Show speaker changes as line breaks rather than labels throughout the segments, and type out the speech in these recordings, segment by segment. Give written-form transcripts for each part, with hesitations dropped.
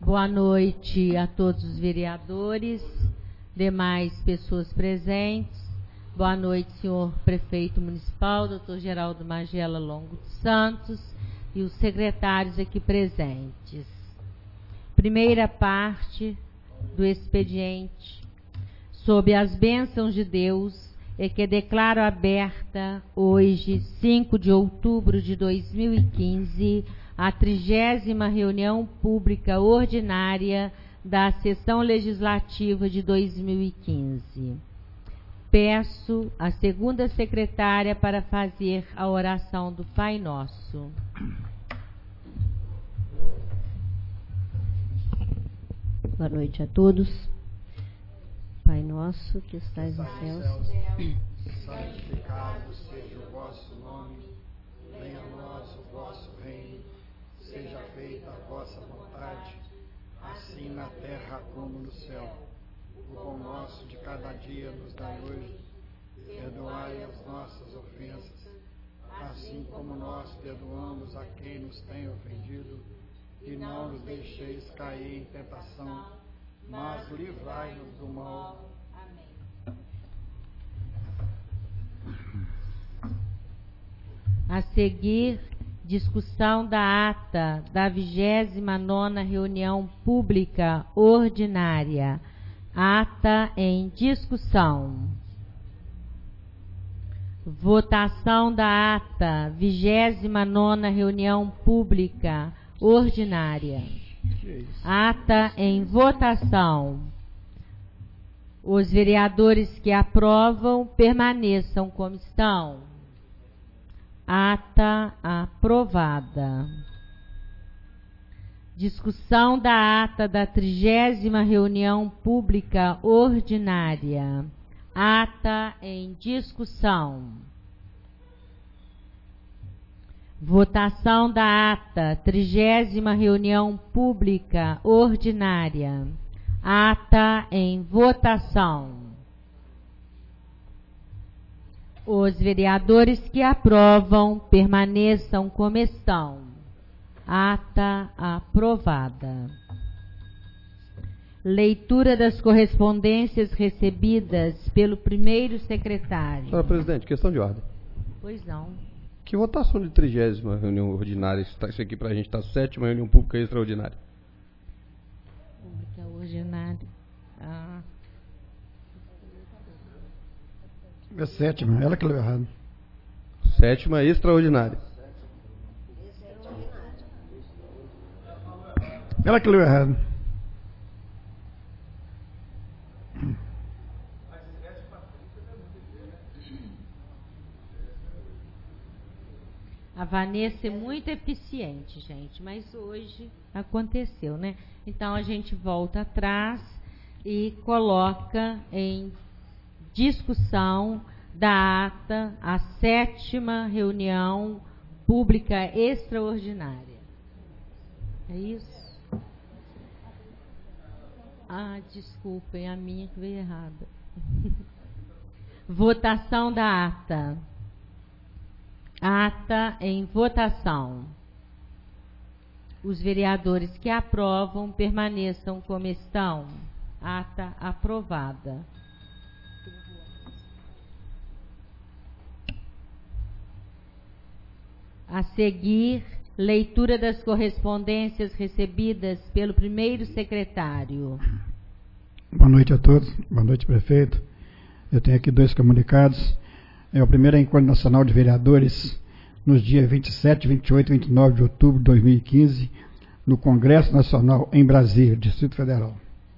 Boa noite a todos os vereadores, demais pessoas presentes. Boa noite, senhor prefeito municipal, doutor Geraldo Magela Longo dos Santos, e os secretários aqui presentes. Primeira parte do expediente sob as bênçãos de Deus é que declaro aberta hoje, 5 de outubro de 2015, a 30ª reunião pública ordinária da sessão legislativa de 2015. Peço a segunda secretária para fazer a oração do Pai Nosso.
Boa noite a todos. Pai nosso que estais nos céus,
santificado seja o vosso nome, venha a nós o vosso reino, seja feita a vossa vontade, assim na terra como no céu. O pão nosso de cada dia nos dai hoje, perdoai as nossas ofensas, assim como nós perdoamos a quem nos tem ofendido, e não nos deixeis cair em tentação, mas livrai-nos do mal. Amém.
A seguir, discussão da ata da 29ª reunião pública ordinária. Ata em discussão. Votação da ata 29ª reunião pública ordinária. Ata em votação. Os vereadores que aprovam permaneçam como estão. Ata aprovada. Discussão da ata da 30ª reunião pública ordinária. Ata em discussão. Votação da ata 30ª reunião pública ordinária. Ata em votação. Os vereadores que aprovam permaneçam como estão. Ata aprovada. Leitura das correspondências recebidas pelo primeiro secretário.
Senhora presidente, questão de ordem.
Pois não.
Que votação de 30ª reunião ordinária? Isso aqui pra gente tá 7ª reunião pública extraordinária.
Pública ordinária. Ah.
É 7ª, ela que leu errado.
7ª extraordinária.
Ela que leu errado.
A Vanessa é muito eficiente, gente, mas hoje aconteceu, né? Então a gente volta atrás e coloca em discussão da ata a 7ª reunião pública extraordinária. É isso? Ah, desculpem, a minha que veio errada. Votação da ata. Ata em votação. Os vereadores que aprovam permaneçam como estão. Ata aprovada. A seguir, leitura das correspondências recebidas pelo primeiro secretário.
Boa noite a todos. Boa noite, prefeito. Eu tenho aqui 2 comunicados. O primeiro é o Encontro Nacional de Vereadores, nos dias 27, 28 e 29 de outubro de 2015, no Congresso Nacional em Brasília, Distrito Federal.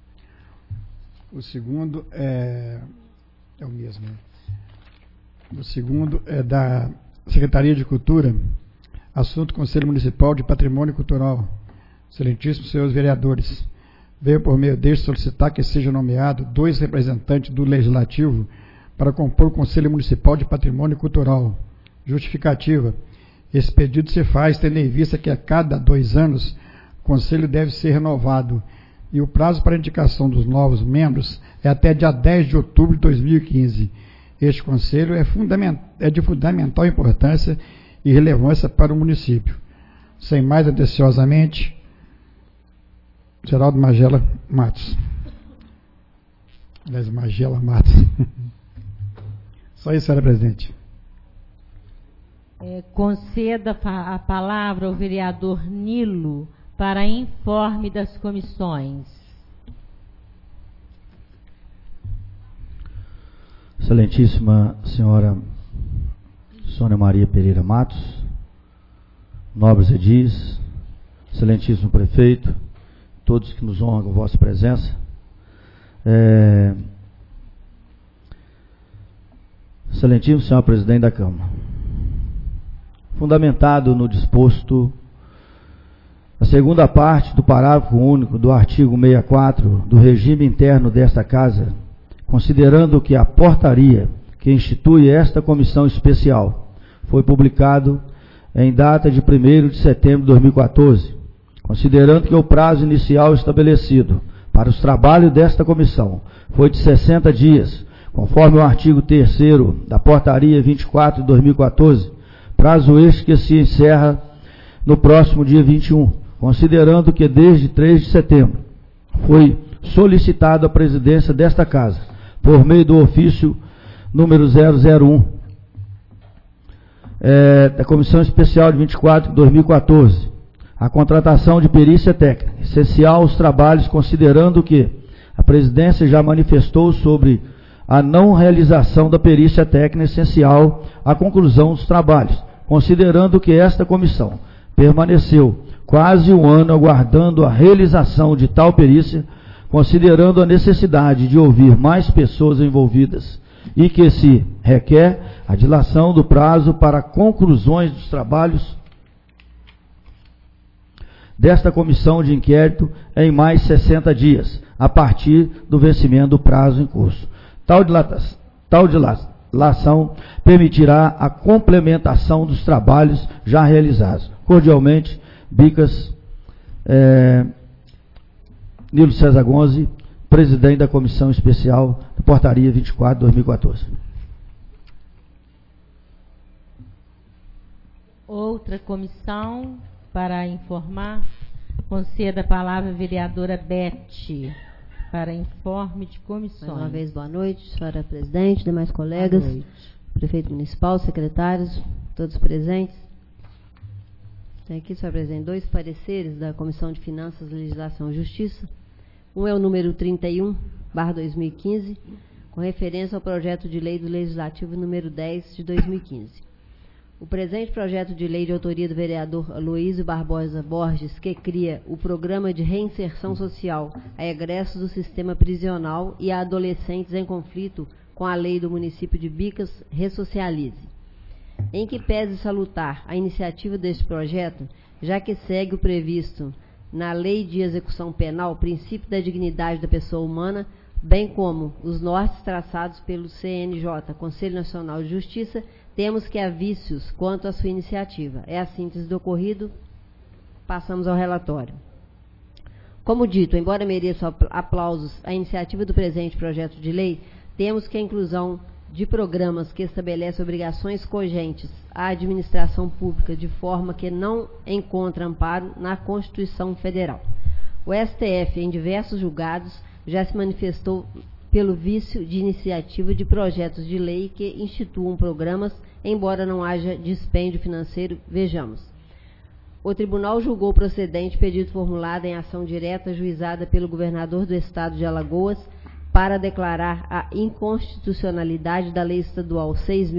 O segundo é o mesmo. O segundo é da Secretaria de Cultura, assunto Conselho Municipal de Patrimônio Cultural. Excelentíssimos senhores vereadores, veio por meio deste solicitar que sejam nomeados 2 representantes do Legislativo para compor o Conselho Municipal de Patrimônio Cultural. Justificativa. Esse pedido se faz tendo em vista que a cada 2 anos o Conselho deve ser renovado e o prazo para indicação dos novos membros é até dia 10 de outubro de 2015. Este Conselho é de fundamental importância e relevância para o município. Sem mais atenciosamente, Geraldo Magela Matos. Aliás, Magela Matos. Só isso, senhora presidente.
Conceda a palavra ao vereador Nilo para informe das comissões.
Excelentíssima senhora Sônia Maria Pereira Matos, nobres edis, excelentíssimo prefeito, todos que nos honram com vossa presença. Excelentíssimo senhor presidente da Câmara, fundamentado no disposto a segunda parte do parágrafo único do artigo 64 do regime interno desta Casa, considerando que a portaria que institui esta comissão especial foi publicado em data de 1º de setembro de 2014, considerando que o prazo inicial estabelecido para os trabalhos desta comissão foi de 60 dias, conforme o artigo 3º da portaria 24 de 2014, prazo este que se encerra no próximo dia 21, considerando que desde 3 de setembro foi solicitado a presidência desta Casa, por meio do ofício número 001, da Comissão Especial de 24 de 2014, a contratação de perícia técnica, essencial aos trabalhos, considerando que a presidência já manifestou sobre a não realização da perícia técnica essencial à conclusão dos trabalhos, considerando que esta comissão permaneceu quase um ano aguardando a realização de tal perícia, considerando a necessidade de ouvir mais pessoas envolvidas e que se requer a dilação do prazo para conclusões dos trabalhos desta comissão de inquérito em mais 60 dias, a partir do vencimento do prazo em curso. Tal dilação permitirá a complementação dos trabalhos já realizados. Cordialmente, Bicas Nilo César Gonzi, presidente da Comissão Especial da Portaria 24 de 2014.
Outra comissão para informar, conceda a palavra à vereadora Beth para informe de comissões.
Mais uma vez, boa noite, senhora presidente, demais colegas, prefeito municipal, secretários, todos presentes. Tem aqui, senhora presidente, 2 pareceres da Comissão de Finanças, Legislação e Justiça. Um é o número 31/2015, com referência ao projeto de lei do Legislativo número 10 de 2015. O presente projeto de lei de autoria do vereador Aloísio Barbosa Borges, que cria o Programa de Reinserção Social a egressos do sistema prisional e a adolescentes em conflito com a lei do município de Bicas, Ressocialize. Em que pese salutar a iniciativa deste projeto, já que segue o previsto na Lei de Execução Penal, princípio da dignidade da pessoa humana, bem como os nortes traçados pelo CNJ, Conselho Nacional de Justiça, temos que há vícios quanto à sua iniciativa. É a síntese do ocorrido. Passamos ao relatório. Como dito, embora mereça aplausos a iniciativa do presente projeto de lei, temos que a inclusão de programas que estabelecem obrigações cogentes à administração pública de forma que não encontra amparo na Constituição Federal. O STF, em diversos julgados, já se manifestou pelo vício de iniciativa de projetos de lei que instituam programas, embora não haja dispêndio financeiro. Vejamos. O tribunal julgou procedente pedido formulado em ação direta ajuizada pelo governador do estado de Alagoas para declarar a inconstitucionalidade da Lei Estadual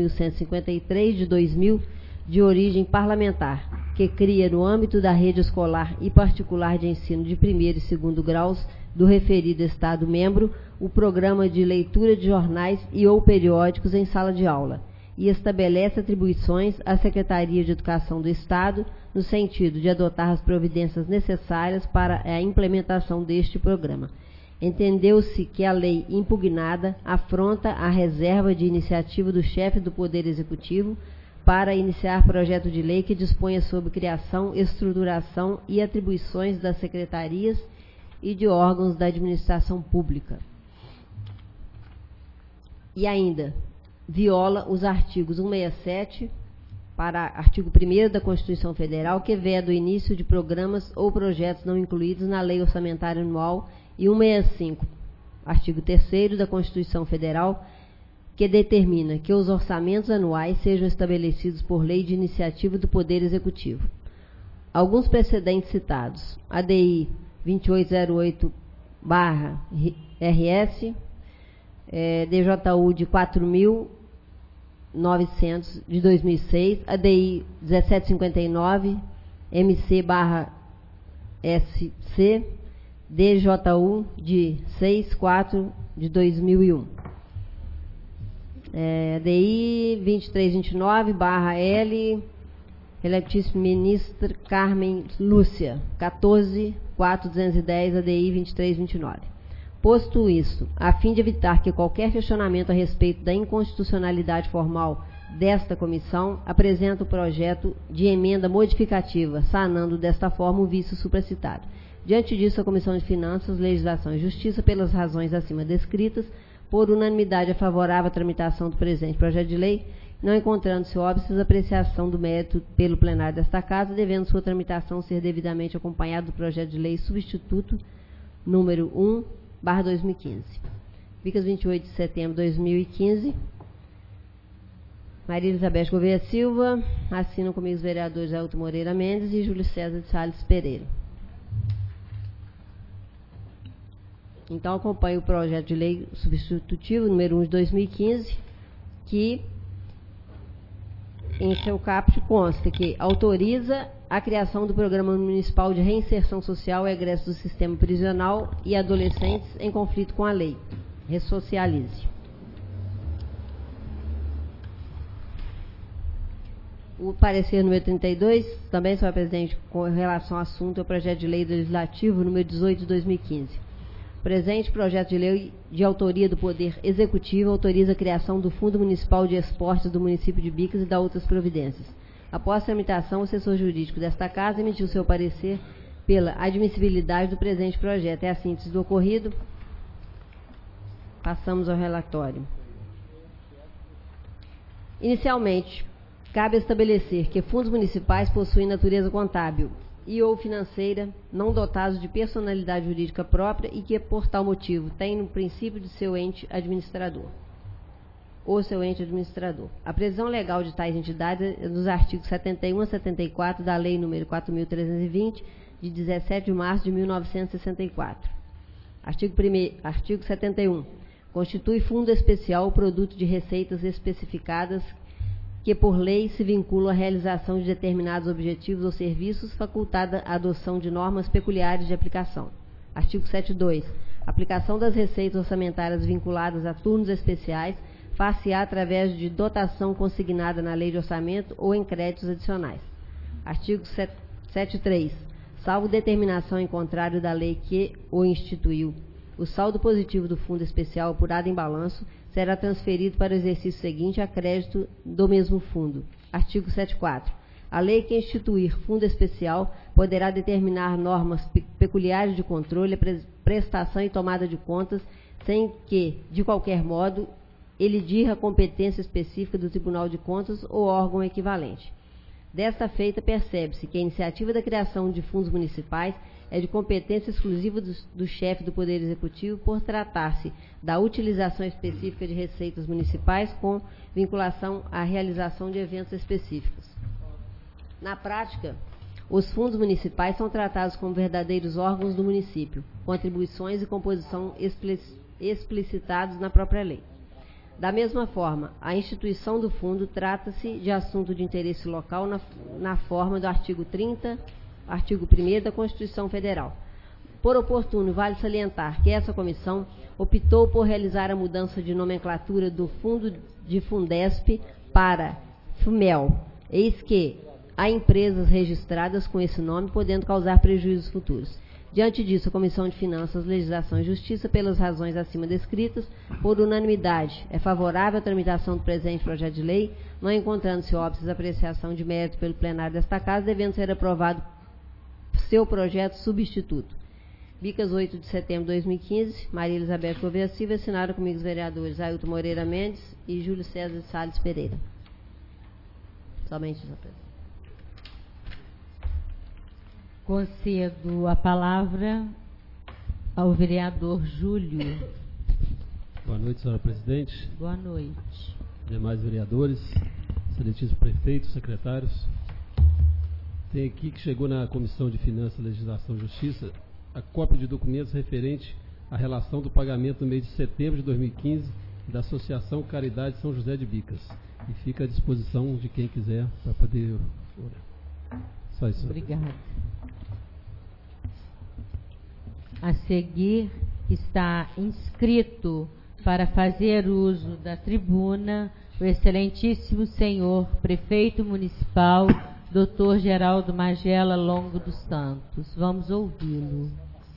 6.153 de 2000, de origem parlamentar, que cria no âmbito da rede escolar e particular de ensino de 1º e 2º graus do referido Estado-membro, o programa de leitura de jornais e ou periódicos em sala de aula, e estabelece atribuições à Secretaria de Educação do Estado, no sentido de adotar as providências necessárias para a implementação deste programa. Entendeu-se que a lei impugnada afronta a reserva de iniciativa do chefe do Poder Executivo para iniciar projeto de lei que disponha sobre criação, estruturação e atribuições das secretarias e de órgãos da administração pública. E ainda, viola os artigos 167, para artigo 1º da Constituição Federal, que veda o início de programas ou projetos não incluídos na Lei Orçamentária Anual, e 165, artigo 3º da Constituição Federal, que determina que os orçamentos anuais sejam estabelecidos por lei de iniciativa do Poder Executivo. Alguns precedentes citados: ADI 2808/RS, DJU de 4.900 de 2006, ADI 1759, MC/SC, DJU de 6.4 de 2001. ADI 2329/L, Excelentíssima Ministra Carmen Lúcia, 14.4.210, ADI 2329. Posto isso, a fim de evitar que qualquer questionamento a respeito da inconstitucionalidade formal desta comissão, apresento o projeto de emenda modificativa, sanando desta forma o vício supracitado. Diante disso, a Comissão de Finanças, Legislação e Justiça, pelas razões acima descritas, por unanimidade é favorável à tramitação do presente projeto de lei, não encontrando-se óbices apreciação do mérito pelo plenário desta Casa, devendo sua tramitação ser devidamente acompanhada do projeto de lei substituto número 1/2015. Vicas 28 de setembro de 2015. Maria Elizabeth Gouveia Silva, assinam comigo os vereadores Ailton Moreira Mendes e Júlio César de Salles Pereira. Então, acompanho o projeto de lei substitutivo número 1 de 2015, que em seu caput consta que autoriza a criação do Programa Municipal de Reinserção Social e Egresso do Sistema Prisional e Adolescentes em conflito com a lei. Ressocialize. O parecer número 32, também, senhor presidente, com relação ao assunto, é o projeto de lei legislativo número 18 de 2015. O presente projeto de lei de autoria do Poder Executivo autoriza a criação do Fundo Municipal de Esportes do município de Bicas e da outras providências. Após a tramitação, o assessor jurídico desta Casa emitiu seu parecer pela admissibilidade do presente projeto. É a síntese do ocorrido. Passamos ao relatório. Inicialmente, cabe estabelecer que fundos municipais possuem natureza contábil e ou financeira, não dotados de personalidade jurídica própria e que, por tal motivo, têm no princípio de seu ente administrador, ou seu ente administrador. A previsão legal de tais entidades é dos artigos 71 a 74 da Lei nº 4.320, de 17 de março de 1964. Artigo 71. Constitui fundo especial o produto de receitas especificadas que por lei se vincula à realização de determinados objetivos ou serviços, facultada a adoção de normas peculiares de aplicação. Artigo 72. Aplicação das receitas orçamentárias vinculadas a turnos especiais far-se-á através de dotação consignada na lei de orçamento ou em créditos adicionais. Artigo 73. Salvo determinação em contrário da lei que o instituiu, o saldo positivo do fundo especial apurado em balanço será transferido para o exercício seguinte a crédito do mesmo fundo. Artigo 74. A lei que instituir fundo especial poderá determinar normas peculiares de controle, prestação e tomada de contas, sem que, de qualquer modo, ele dirra a competência específica do Tribunal de Contas ou órgão equivalente. Desta feita, percebe-se que a iniciativa da criação de fundos municipais é de competência exclusiva do chefe do Poder Executivo por tratar-se da utilização específica de receitas municipais com vinculação à realização de eventos específicos. Na prática, os fundos municipais são tratados como verdadeiros órgãos do município, com atribuições e composição explicitados na própria lei. Da mesma forma, a instituição do fundo trata-se de assunto de interesse local na forma do artigo 30, artigo 1º da Constituição Federal. Por oportuno, vale salientar que essa comissão optou por realizar a mudança de nomenclatura do Fundo de Fundesp para FUMEL, eis que há empresas registradas com esse nome, podendo causar prejuízos futuros. Diante disso, a Comissão de Finanças, Legislação e Justiça, pelas razões acima descritas, por unanimidade, é favorável à tramitação do presente projeto de lei, não encontrando-se óbices apreciação de mérito pelo plenário desta Casa, devendo ser aprovado seu projeto substituto. Bicas 8 de setembro de 2015, Maria Elizabeth Gouveia Silva, assinaram comigo os vereadores Ailton Moreira Mendes e Júlio César de Salles Pereira. Somente, senhora presidente.
Concedo a palavra ao vereador Júlio.
Boa noite, senhora presidente.
Boa noite.
Demais vereadores, excelentíssimo prefeito, secretários. Tem aqui que chegou na Comissão de Finanças, Legislação e Justiça a cópia de documentos referente à relação do pagamento no mês de setembro de 2015 da Associação Caridade São José de Bicas. E fica à disposição de quem quiser para poder orar. Só isso.
Obrigada. A seguir está inscrito para fazer uso da tribuna o excelentíssimo senhor prefeito municipal, Dr. Geraldo Magela Longo dos Santos. Vamos ouvi-lo.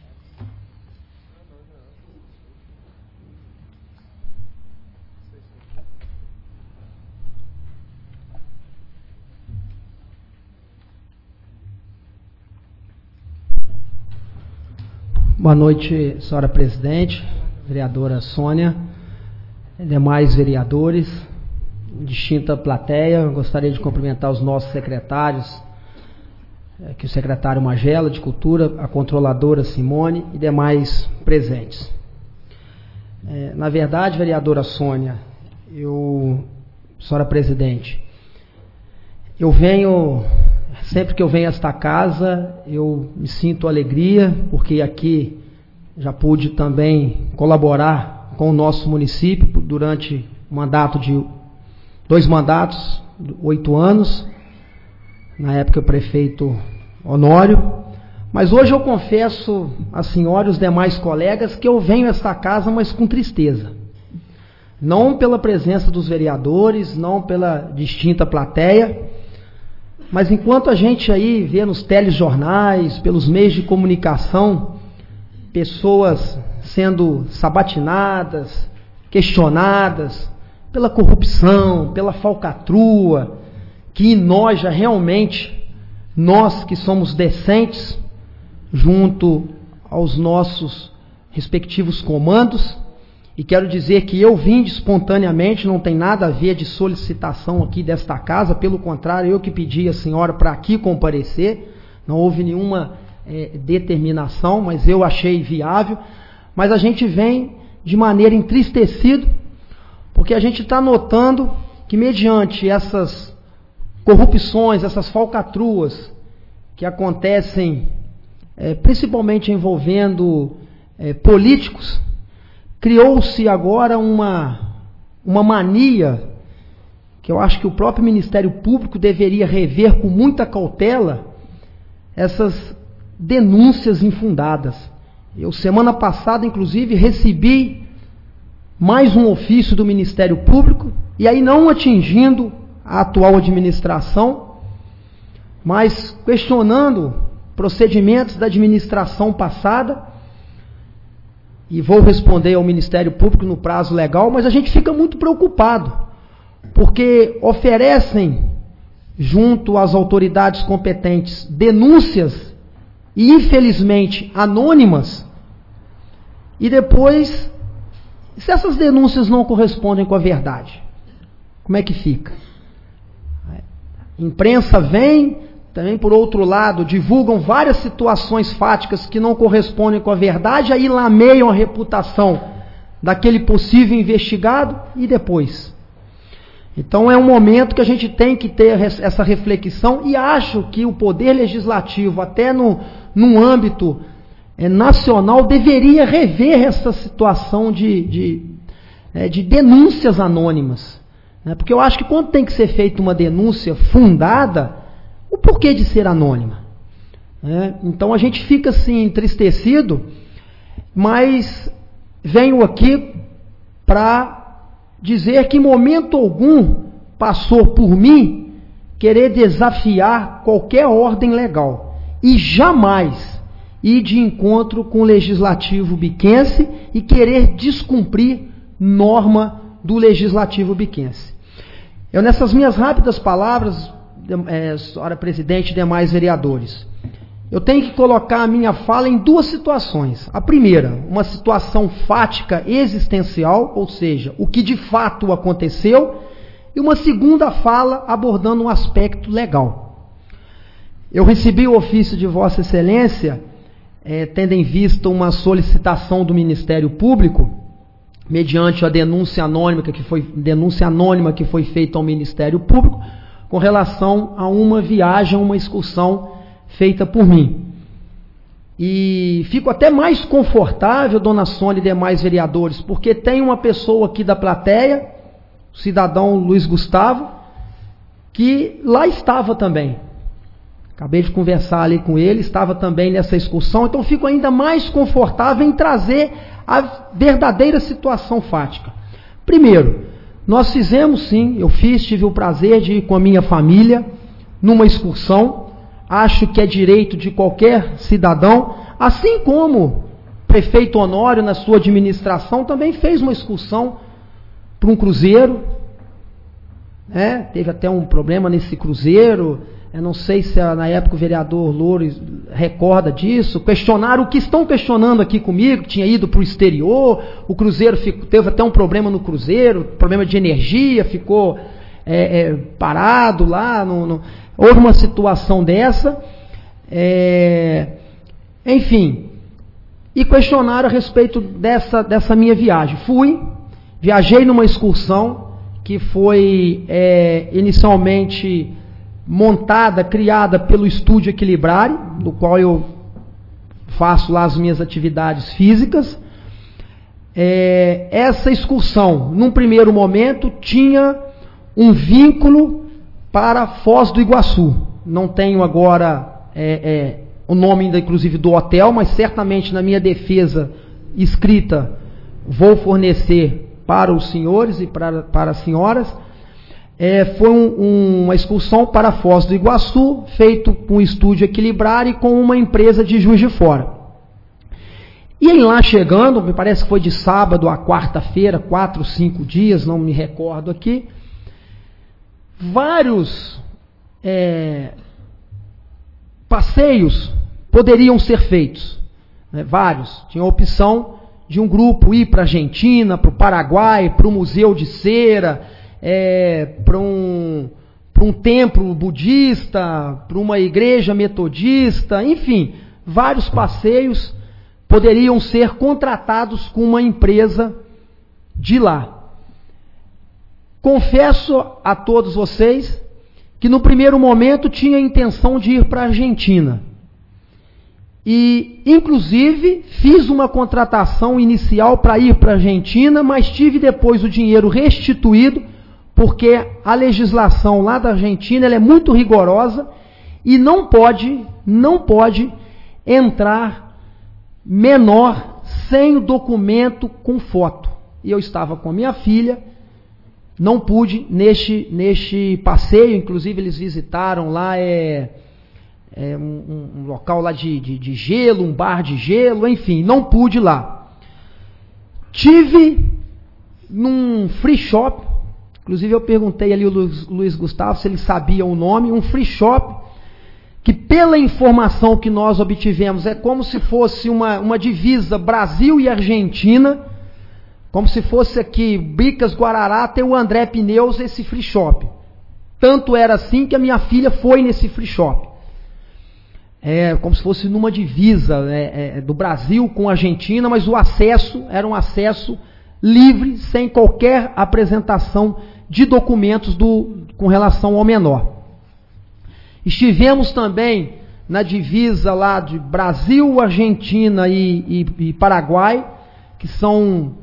Boa noite, senhora presidente, vereadora Sônia, demais vereadores, distinta plateia. Eu gostaria de cumprimentar os nossos secretários, que o secretário Magela de Cultura, a controladora Simone e demais presentes. Na verdade, vereadora Sônia, senhora presidente, sempre que eu venho a esta casa, eu me sinto alegria, porque aqui já pude também colaborar com o nosso município durante dois mandatos, 8 anos, na época o prefeito Honório. Mas hoje eu confesso à senhora e os demais colegas que eu venho a esta casa, mas com tristeza. Não pela presença dos vereadores, não pela distinta plateia, mas enquanto a gente aí vê nos telejornais, pelos meios de comunicação, pessoas sendo sabatinadas, questionadas pela corrupção, pela falcatrua, que enoja realmente nós que somos decentes junto aos nossos respectivos comandos. E quero dizer que eu vim espontaneamente, não tem nada a ver de solicitação aqui desta casa, pelo contrário, eu que pedi a senhora para aqui comparecer, não houve nenhuma determinação, mas eu achei viável. Mas a gente vem de maneira entristecido, porque a gente está notando que mediante essas corrupções, essas falcatruas que acontecem, principalmente envolvendo políticos, criou-se agora uma mania que eu acho que o próprio Ministério Público deveria rever com muita cautela, essas denúncias infundadas. Eu, semana passada, inclusive, recebi mais um ofício do Ministério Público, e aí não atingindo a atual administração, mas questionando procedimentos da administração passada. E vou responder ao Ministério Público no prazo legal, mas a gente fica muito preocupado, porque oferecem, junto às autoridades competentes, denúncias, e infelizmente anônimas, e depois, se essas denúncias não correspondem com a verdade, como é que fica? A imprensa vem, também por outro lado, divulgam várias situações fáticas que não correspondem com a verdade, aí lameiam a reputação daquele possível investigado e depois. Então é um momento que a gente tem que ter essa reflexão, e acho que o Poder Legislativo, até num âmbito nacional, deveria rever essa situação de denúncias anônimas. Né? Porque eu acho que quando tem que ser feita uma denúncia fundada, o porquê de ser anônima? Então a gente fica assim entristecido, mas venho aqui para dizer que em momento algum passou por mim querer desafiar qualquer ordem legal, e jamais ir de encontro com o Legislativo biquense e querer descumprir norma do Legislativo biquense. Eu, nessas minhas rápidas palavras, senhora presidente e demais vereadores, eu tenho que colocar a minha fala em duas situações. A primeira, uma situação fática existencial, ou seja, o que de fato aconteceu, e uma segunda fala abordando um aspecto legal. Eu recebi o ofício de Vossa Excelência, tendo em vista uma solicitação do Ministério Público, mediante a denúncia anônima que foi feita ao Ministério Público, com relação a uma viagem, uma excursão feita por mim. E fico até mais confortável, dona Sônia e demais vereadores, porque tem uma pessoa aqui da plateia, o cidadão Luiz Gustavo, que lá estava também. Acabei de conversar ali com ele, estava também nessa excursão, então fico ainda mais confortável em trazer a verdadeira situação fática. Primeiro, nós fizemos sim, tive o prazer de ir com a minha família numa excursão. Acho que é direito de qualquer cidadão, assim como o prefeito Honório, na sua administração, também fez uma excursão para um cruzeiro. Teve até um problema nesse cruzeiro. Eu não sei se na época o vereador Loures recorda disso. Questionaram o que estão questionando aqui comigo, que tinha ido para o exterior. O cruzeiro teve até um problema no cruzeiro, problema de energia, ficou parado lá. Houve uma situação dessa. Enfim, e questionaram a respeito dessa minha viagem. Viajei numa excursão que foi inicialmente montada, criada pelo Estúdio Equilibrare, do qual eu faço lá as minhas atividades físicas. Essa excursão, num primeiro momento, tinha um vínculo para Foz do Iguaçu. Não tenho agora o nome ainda, inclusive, do hotel, mas certamente na minha defesa escrita vou fornecer para os senhores e para as senhoras. Foi uma excursão para Foz do Iguaçu, feito com o Estúdio Equilibrar e com uma empresa de Juiz de Fora. E em lá chegando, me parece que foi de sábado a quarta-feira, 4, 5 dias, não me recordo aqui, vários passeios poderiam ser feitos, vários. Tinha a opção de um grupo ir para a Argentina, para o Paraguai, para o Museu de Cera, para um templo budista, para uma igreja metodista, enfim, vários passeios poderiam ser contratados com uma empresa de lá. Confesso a todos vocês que no primeiro momento tinha a intenção de ir para a Argentina. E, inclusive, fiz uma contratação inicial para ir para a Argentina, mas tive depois o dinheiro restituído, porque a legislação lá da Argentina ela é muito rigorosa e não pode entrar menor sem o documento com foto. E eu estava com a minha filha, não pude neste passeio. Inclusive eles visitaram lá um local lá de gelo, um bar de gelo, enfim, não pude lá. Tive num free shop, inclusive eu perguntei ali ao Luiz Gustavo se ele sabia o nome, um free shop que, pela informação que nós obtivemos, é como se fosse uma divisa Brasil e Argentina, como se fosse aqui Bicas, Guarará, tem o André Pneus, esse free shop. Tanto era assim que a minha filha foi nesse free shop. Como se fosse numa divisa do Brasil com a Argentina, mas o acesso era um acesso livre, sem qualquer apresentação de documentos com relação ao menor. Estivemos também na divisa lá de Brasil, Argentina e Paraguai, que são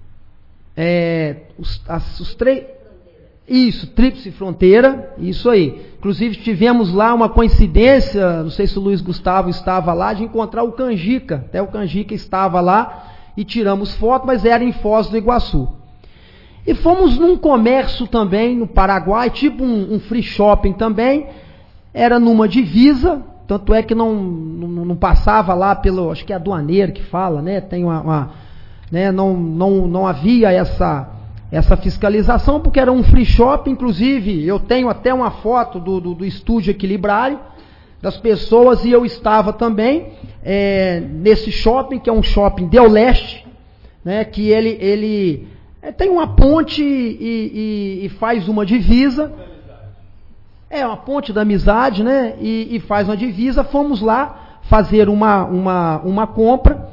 os três... Isso, tríplice fronteira, isso aí. Inclusive tivemos lá uma coincidência, não sei se o Luiz Gustavo estava lá, de encontrar o Canjica. Até o Canjica estava lá e tiramos foto, mas era em Foz do Iguaçu. E fomos num comércio também no Paraguai, tipo um free shopping também. Era numa divisa, tanto é que não passava lá pelo, acho que é aduaneiro que fala, né? Tem não havia essa fiscalização, porque era um free shop. Inclusive eu tenho até uma foto do Estúdio Equilibrare, das pessoas, e eu estava também nesse shopping, que é um shopping Del Leste, né, que ele tem uma ponte e faz uma divisa. É uma ponte da amizade, né? E faz uma divisa. Fomos lá fazer uma compra.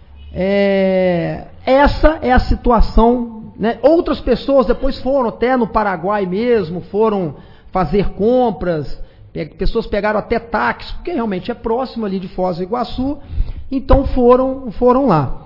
Essa é a situação, né? Outras pessoas depois foram até no Paraguai mesmo, foram fazer compras. Pessoas pegaram até táxi, porque realmente é próximo ali de Foz do Iguaçu. Então foram lá.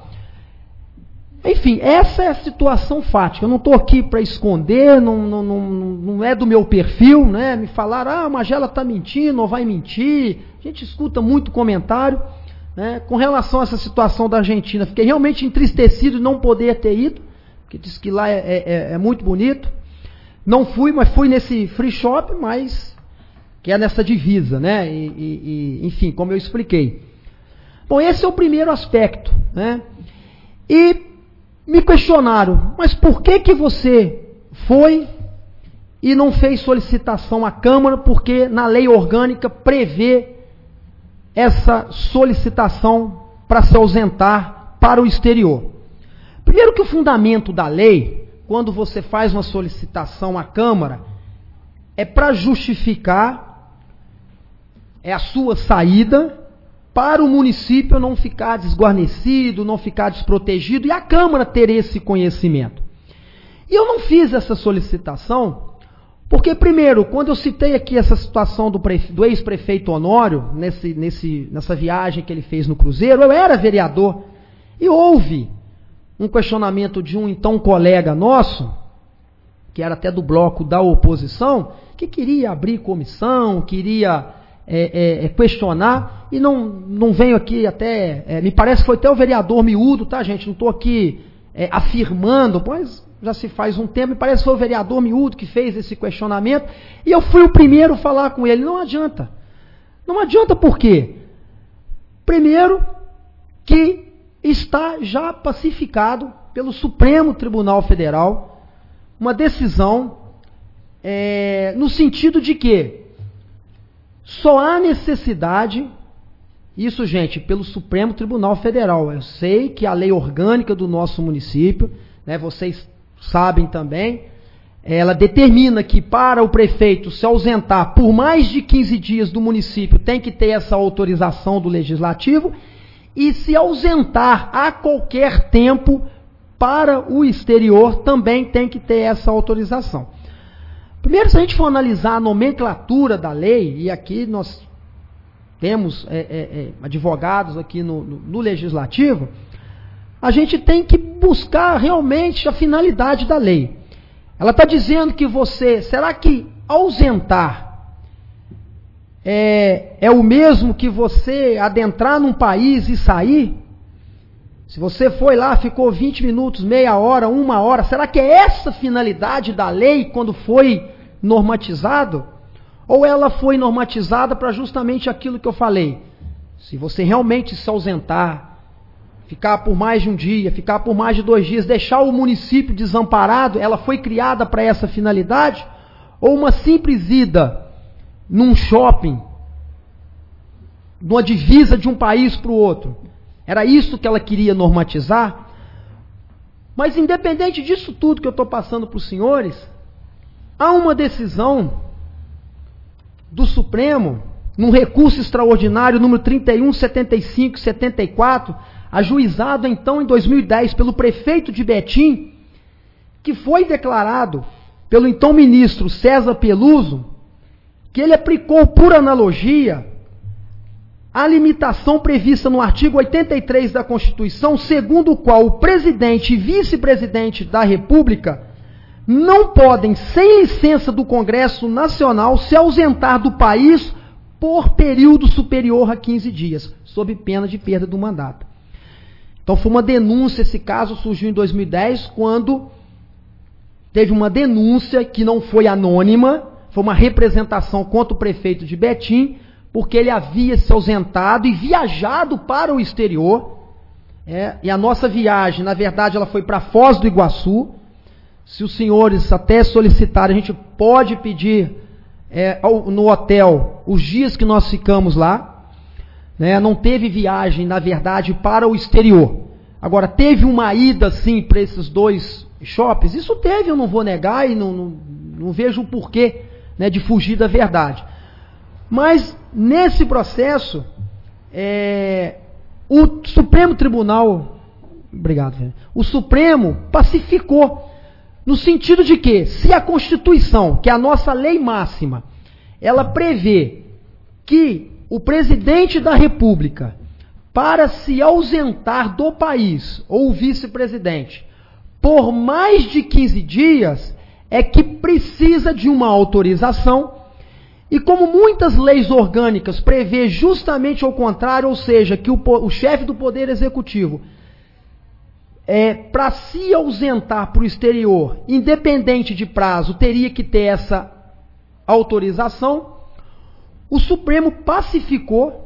Enfim, essa é a situação fática. Eu não estou aqui para esconder, não é do meu perfil, né? Me falaram, a Magela está mentindo ou vai mentir. A gente escuta muito comentário, né? Com relação a essa situação da Argentina. Fiquei realmente entristecido de não poder ter ido, porque diz que lá é muito bonito. Não fui, mas fui nesse free shop, mas que é nessa divisa, né? Enfim, como eu expliquei. Bom, esse é o primeiro aspecto, né? E me questionaram, mas por que você foi e não fez solicitação à Câmara? Porque na lei orgânica prevê essa solicitação para se ausentar para o exterior. Primeiro que o fundamento da lei, quando você faz uma solicitação à Câmara, é para justificar a sua saída para o município não ficar desguarnecido, não ficar desprotegido, e a Câmara ter esse conhecimento. E eu não fiz essa solicitação, porque primeiro, quando eu citei aqui essa situação do ex-prefeito Honório, nessa viagem que ele fez no Cruzeiro, eu era vereador, e houve um questionamento de um então colega nosso, que era até do bloco da oposição, que queria abrir comissão, queria questionar, e não venho aqui até, me parece que foi até o vereador Miúdo, tá, gente? Não estou aqui afirmando, pois já se faz um tempo, me parece que foi o vereador Miúdo que fez esse questionamento, e eu fui o primeiro a falar com ele. Não adianta. Não adianta por quê? Primeiro, que está já pacificado pelo Supremo Tribunal Federal uma decisão no sentido de que só há necessidade, isso, gente, pelo Supremo Tribunal Federal. Eu sei que a lei orgânica do nosso município, né, vocês sabem também, ela determina que para o prefeito se ausentar por mais de 15 dias do município tem que ter essa autorização do Legislativo, e se ausentar a qualquer tempo para o exterior também tem que ter essa autorização. Primeiro, se a gente for analisar a nomenclatura da lei, e aqui nós temos advogados aqui no Legislativo, a gente tem que buscar realmente a finalidade da lei. Ela está dizendo que será que ausentar é o mesmo que você adentrar num país e sair? Se você foi lá, ficou 20 minutos, meia hora, 1 hora, será que é essa a finalidade da lei quando foi normatizado? Ou ela foi normatizada para justamente aquilo que eu falei? Se você realmente se ausentar, ficar por mais de um dia, ficar por mais de 2 dias, deixar o município desamparado, ela foi criada para essa finalidade? Ou uma simples ida num shopping, numa divisa de um país para o outro? Era isso que ela queria normatizar? Mas independente disso tudo que eu estou passando para os senhores, há uma decisão do Supremo, num recurso extraordinário número 31.75/74, ajuizado então em 2010 pelo prefeito de Betim, que foi declarado pelo então ministro César Peluso, que ele aplicou por analogia a limitação prevista no artigo 83 da Constituição, segundo o qual o presidente e vice-presidente da República não podem, sem licença do Congresso Nacional, se ausentar do país por período superior a 15 dias, sob pena de perda do mandato. Então foi uma denúncia, esse caso surgiu em 2010, quando teve uma denúncia que não foi anônima, foi uma representação contra o prefeito de Betim, porque ele havia se ausentado e viajado para o exterior, e a nossa viagem, na verdade, ela foi para Foz do Iguaçu. Se os senhores até solicitarem, a gente pode pedir no hotel os dias que nós ficamos lá, né? Não teve viagem, na verdade, para o exterior. Agora, teve uma ida, sim, para esses 2 shoppings. Isso teve, eu não vou negar e não vejo o porquê, né, de fugir da verdade. Mas, nesse processo, o Supremo Tribunal, obrigado, velho, o Supremo pacificou, no sentido de que, se a Constituição, que é a nossa lei máxima, ela prevê que o presidente da República, para se ausentar do país, ou o vice-presidente, por mais de 15 dias, é que precisa de uma autorização, e como muitas leis orgânicas prevê justamente ao contrário, ou seja, que o chefe do Poder Executivo, para se ausentar para o exterior, independente de prazo, teria que ter essa autorização, o Supremo pacificou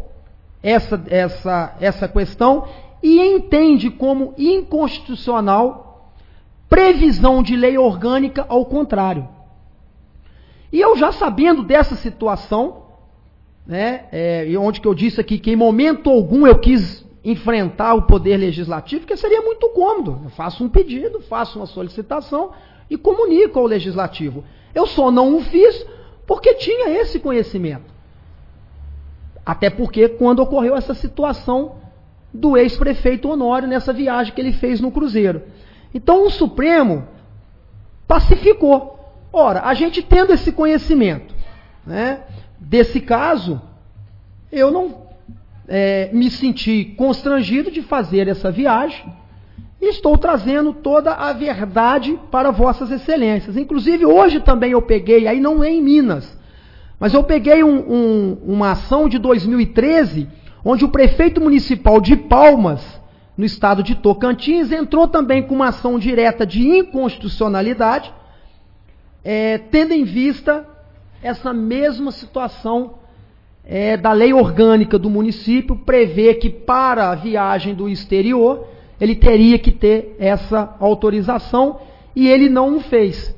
essa questão e entende como inconstitucional previsão de lei orgânica ao contrário. E eu já sabendo dessa situação, né, onde que eu disse aqui que em momento algum eu quis enfrentar o Poder Legislativo, porque seria muito cômodo. Eu faço um pedido, faço uma solicitação e comunico ao Legislativo. Eu só não o fiz porque tinha esse conhecimento. Até porque quando ocorreu essa situação do ex-prefeito Honório nessa viagem que ele fez no Cruzeiro. Então o Supremo pacificou. Ora, a gente tendo esse conhecimento, né, desse caso, eu não me senti constrangido de fazer essa viagem e estou trazendo toda a verdade para vossas excelências. Inclusive hoje também eu peguei, aí não é em Minas, mas eu peguei uma ação de 2013, onde o prefeito municipal de Palmas, no estado de Tocantins, entrou também com uma ação direta de inconstitucionalidade, tendo em vista essa mesma situação da lei orgânica do município, prevê que para a viagem do exterior, ele teria que ter essa autorização, e ele não o fez.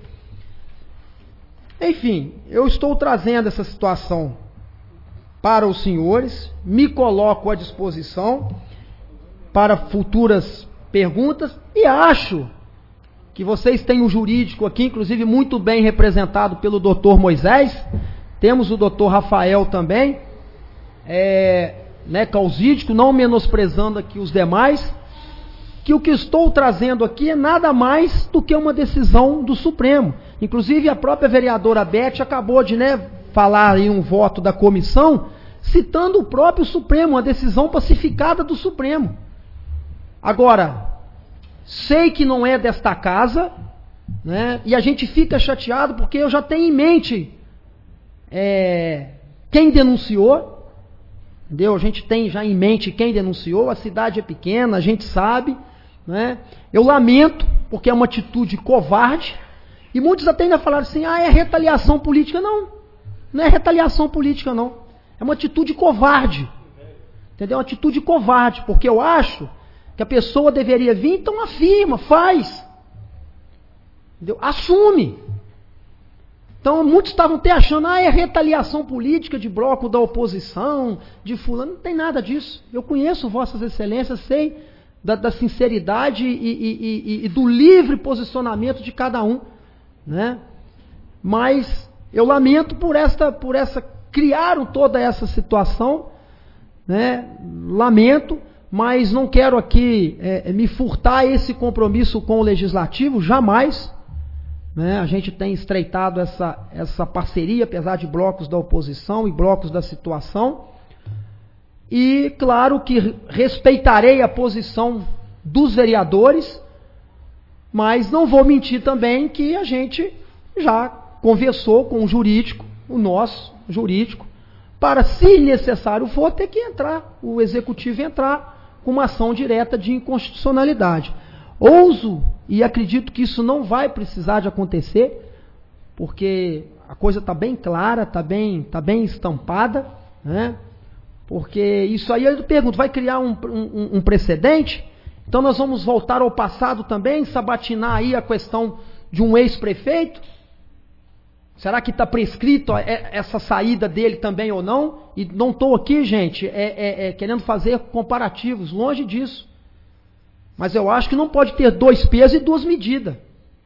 Enfim, eu estou trazendo essa situação para os senhores, me coloco à disposição para futuras perguntas, e acho que vocês têm um jurídico aqui, inclusive muito bem representado pelo doutor Moisés, temos o doutor Rafael também, causídico, não menosprezando aqui os demais, que o que estou trazendo aqui é nada mais do que uma decisão do Supremo. Inclusive a própria vereadora Beth acabou de falar em um voto da comissão, citando o próprio Supremo, uma decisão pacificada do Supremo. Agora, sei que não é desta casa, né, e a gente fica chateado porque eu já tenho em mente quem denunciou, entendeu? A gente tem já em mente quem denunciou, a cidade é pequena, a gente sabe, né? Eu lamento, porque é uma atitude covarde, e muitos até ainda falaram assim, é retaliação política. Não, não é retaliação política não, é uma atitude covarde, entendeu? Uma atitude covarde, porque eu acho que a pessoa deveria vir, então afirma, faz, entendeu? Assume. Então muitos estavam até achando, é retaliação política de bloco da oposição, de fulano. Não tem nada disso. Eu conheço vossas excelências, sei da sinceridade e do livre posicionamento de cada um, né? Mas eu lamento por essa criaram toda essa situação, né? Lamento, mas não quero aqui me furtar esse compromisso com o Legislativo, jamais. A gente tem estreitado essa parceria, apesar de blocos da oposição e blocos da situação. E claro que respeitarei a posição dos vereadores, mas não vou mentir também que a gente já conversou com o jurídico, o nosso jurídico, para, se necessário for, ter que entrar, o executivo entrar com uma ação direta de inconstitucionalidade. Ouso, e acredito que isso não vai precisar de acontecer, porque a coisa está bem clara, está bem estampada, né? Porque isso aí, eu pergunto, vai criar um precedente? Então nós vamos voltar ao passado também, sabatinar aí a questão de um ex-prefeito? Será que está prescrito essa saída dele também ou não? E não estou aqui, gente, querendo fazer comparativos, longe disso. Mas eu acho que não pode ter dois pesos e duas medidas.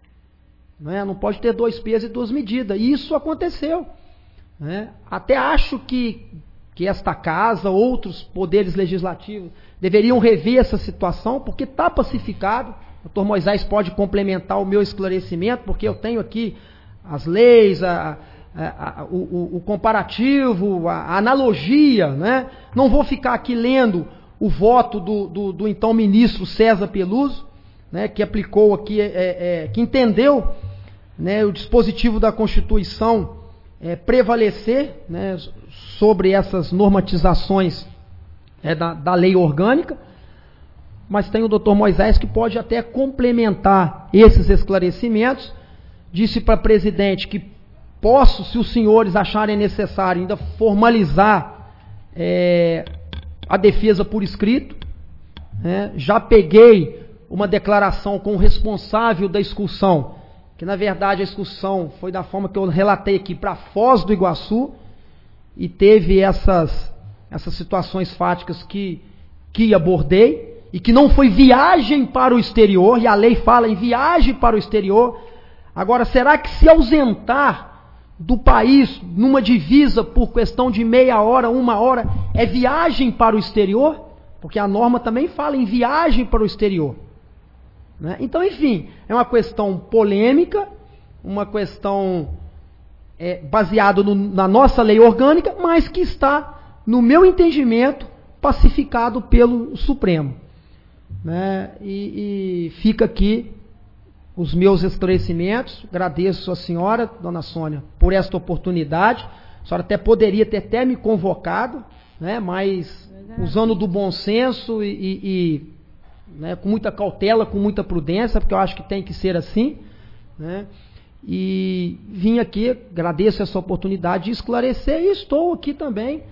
né? Não pode ter 2 pesos e 2 medidas. E isso aconteceu. Né? Até acho que esta casa, outros poderes legislativos, deveriam rever essa situação, porque está pacificado. O doutor Moisés pode complementar o meu esclarecimento, porque eu tenho aqui as leis, o comparativo, a analogia. Né? Não vou ficar aqui lendo o voto do então ministro César Peluso, né, que aplicou aqui, que entendeu, né, o dispositivo da Constituição prevalecer, né, sobre essas normatizações da lei orgânica, mas tem o doutor Moisés que pode até complementar esses esclarecimentos. Disse para o presidente que posso, se os senhores acharem necessário, ainda formalizar a defesa por escrito. Já peguei uma declaração com o responsável da excursão, que na verdade a excursão foi da forma que eu relatei aqui, para Foz do Iguaçu, e teve essas situações fáticas que abordei, e que não foi viagem para o exterior, e a lei fala em viagem para o exterior. Agora, será que se ausentar do país numa divisa por questão de meia hora, 1 hora, é viagem para o exterior? Porque a norma também fala em viagem para o exterior. Né? Então, enfim, é uma questão polêmica, uma questão baseada na nossa lei orgânica, mas que está, no meu entendimento, pacificado pelo Supremo. Né? E fica aqui os meus esclarecimentos. Agradeço a senhora, dona Sônia, por esta oportunidade. A senhora até poderia ter até me convocado, né? Mas usando do bom senso né, com muita cautela, com muita prudência, porque eu acho que tem que ser assim, né? E vim aqui, agradeço essa oportunidade de esclarecer, e estou aqui também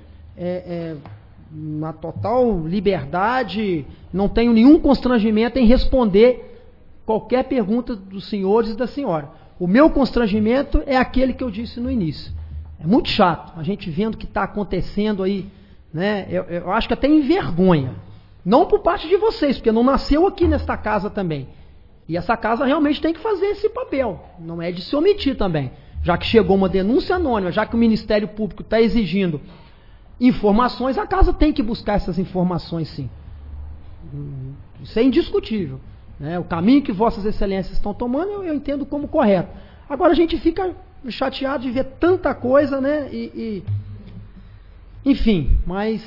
na total liberdade, não tenho nenhum constrangimento em responder qualquer pergunta dos senhores e da senhora. O meu constrangimento é aquele que eu disse no início. É muito chato a gente vendo o que está acontecendo aí, né? Eu acho que até envergonha. Não por parte de vocês, porque não nasceu aqui nesta casa também. E essa casa realmente tem que fazer esse papel. Não é de se omitir também. Já que chegou uma denúncia anônima, já que o Ministério Público está exigindo informações, a casa tem que buscar essas informações, sim. Isso é indiscutível. Né? O caminho que vossas excelências estão tomando, eu entendo como correto. Agora a gente fica chateado de ver tanta coisa, né? Enfim, mas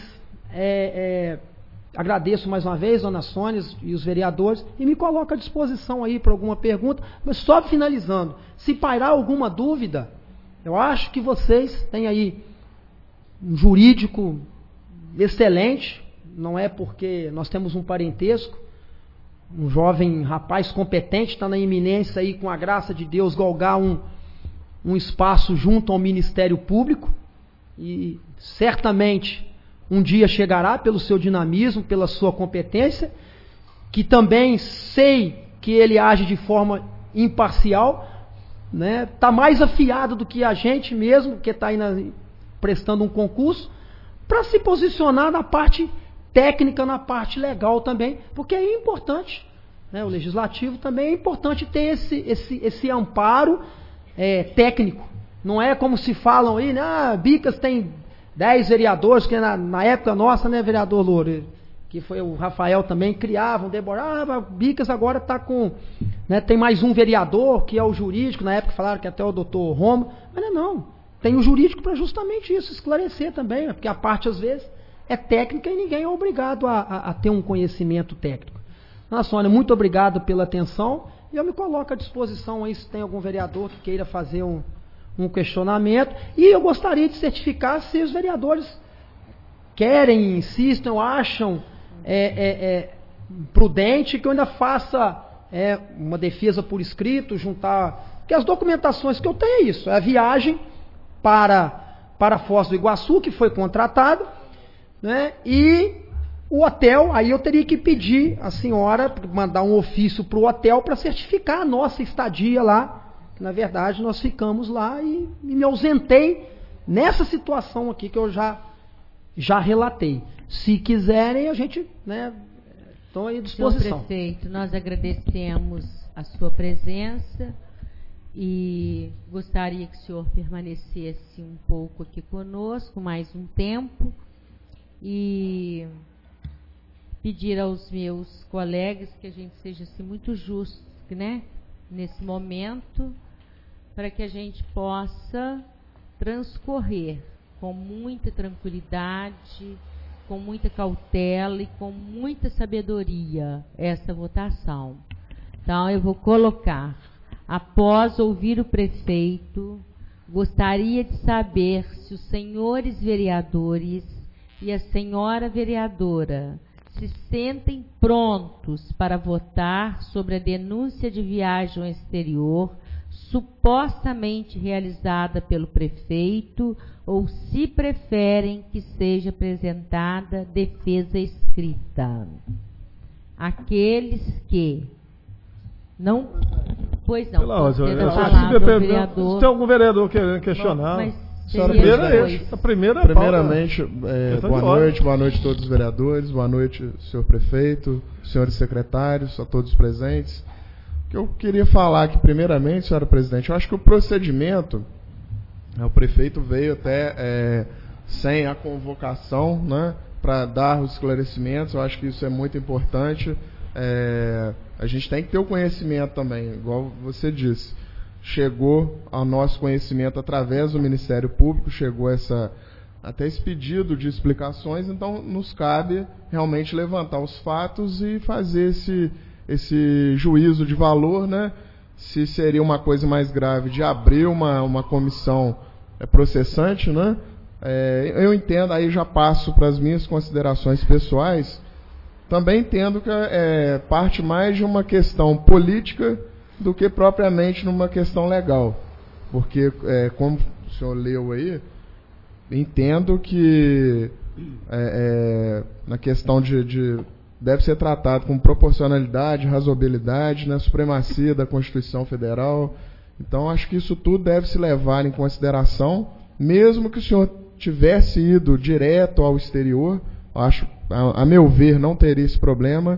agradeço mais uma vez, dona Sônia e os vereadores, e me coloco à disposição aí para alguma pergunta, mas só finalizando, se pairar alguma dúvida, eu acho que vocês têm aí um jurídico excelente, não é porque nós temos um parentesco, um jovem rapaz competente, está na iminência aí, com a graça de Deus, galgar um espaço junto ao Ministério Público, e certamente um dia chegará pelo seu dinamismo, pela sua competência, que também sei que ele age de forma imparcial, né? Está mais afiado do que a gente mesmo, que está aí prestando um concurso, para se posicionar na parte técnica, na parte legal também, porque é importante, né? O legislativo também é importante ter esse amparo técnico. Não é como se falam aí, né? Bicas tem 10 vereadores, que na época nossa, né, vereador Louro, que foi o Rafael também, criavam, Bicas agora está com, né, tem mais um vereador, que é o jurídico, na época falaram que até o doutor Romo, mas não, tem o jurídico para justamente isso, esclarecer também, porque a parte às vezes é técnica e ninguém é obrigado a ter um conhecimento técnico. Dona Sônia, muito obrigado pela atenção, e eu me coloco à disposição aí, se tem algum vereador que queira fazer um questionamento, e eu gostaria de certificar se os vereadores querem, insistem, acham prudente que eu ainda faça uma defesa por escrito, juntar, porque as documentações que eu tenho é isso, é a viagem para Foz do Iguaçu, que foi contratado, né, e o hotel, aí eu teria que pedir a senhora, mandar um ofício para o hotel para certificar a nossa estadia lá. Na verdade, nós ficamos lá e me ausentei nessa situação aqui que eu já relatei. Se quiserem, a gente, né, estão aí à disposição.
Senhor prefeito, nós agradecemos a sua presença e gostaria que o senhor permanecesse um pouco aqui conosco, mais um tempo, e pedir aos meus colegas que a gente seja assim, muito justo, né, nesse momento, para que a gente possa transcorrer com muita tranquilidade, com muita cautela e com muita sabedoria essa votação. Então, eu vou colocar, após ouvir o prefeito, gostaria de saber se os senhores vereadores e a senhora vereadora se sentem prontos para votar sobre a denúncia de viagem ao exterior supostamente realizada pelo prefeito, ou se preferem que seja apresentada defesa escrita. Aqueles que não... Pois não,
se tem algum vereador querendo questionar...
Primeiramente, boa noite a todos os vereadores, boa noite, senhor prefeito, senhores secretários, a todos os presentes. O que eu queria falar aqui, primeiramente, senhora presidente, eu acho que o procedimento, o prefeito veio até sem a convocação, né, para dar os esclarecimentos. Eu acho que isso é muito importante. A gente tem que ter o conhecimento também, igual você disse. Chegou ao nosso conhecimento através do Ministério Público, chegou até esse pedido de explicações, então nos cabe realmente levantar os fatos e fazer esse juízo de valor, né? Se seria uma coisa mais grave de abrir uma comissão processante, né? Eu entendo, aí já passo para as minhas considerações pessoais, também entendo que parte mais de uma questão política do que propriamente numa questão legal. Porque, como o senhor leu aí, entendo que na questão deve ser tratado com proporcionalidade, razoabilidade, na supremacia da Constituição Federal. Então, acho que isso tudo deve se levar em consideração, mesmo que o senhor tivesse ido direto ao exterior, acho, a meu ver, não teria esse problema.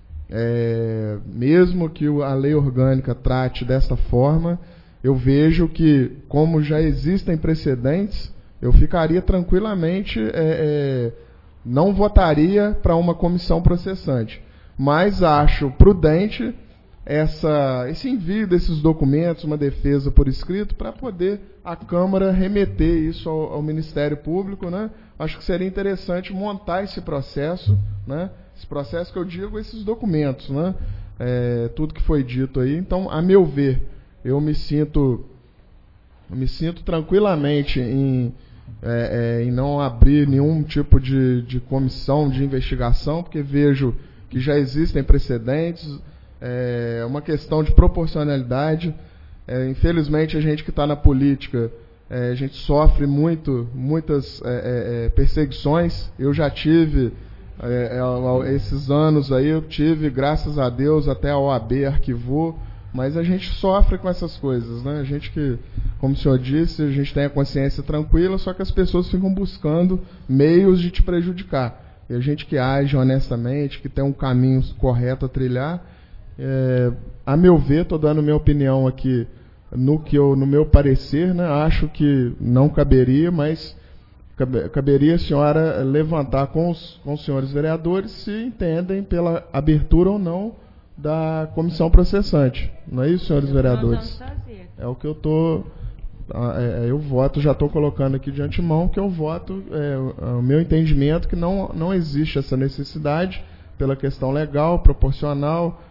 Mesmo que a lei orgânica trate desta forma, eu vejo que, como já existem precedentes, eu ficaria tranquilamente, não votaria para uma comissão processante. Mas acho prudente esse envio desses documentos, uma defesa por escrito, para poder a Câmara remeter isso ao Ministério Público, né? Acho que seria interessante montar esse processo, né? Esse processo que eu digo, esses documentos, né? Tudo que foi dito aí. Então, a meu ver, eu me sinto tranquilamente em não abrir nenhum tipo de comissão de investigação, porque vejo que já existem precedentes, uma questão de proporcionalidade. Infelizmente, a gente que está na política, a gente sofre muitas perseguições. Eu já tive... esses anos aí eu tive, graças a Deus, até a OAB arquivou, mas a gente sofre com essas coisas, né? A gente que, como o senhor disse, a gente tem a consciência tranquila, só que as pessoas ficam buscando meios de te prejudicar. E a gente que age honestamente, que tem um caminho correto a trilhar, a meu ver, estou dando minha opinião aqui no meu parecer, né? Acho que não caberia, mas caberia a senhora levantar com os senhores vereadores se entendem pela abertura ou não da comissão processante. Não é isso, senhores vereadores? É o que eu estou... eu voto, já estou colocando aqui de antemão, que eu voto, o meu entendimento, que não existe essa necessidade pela questão legal, proporcional,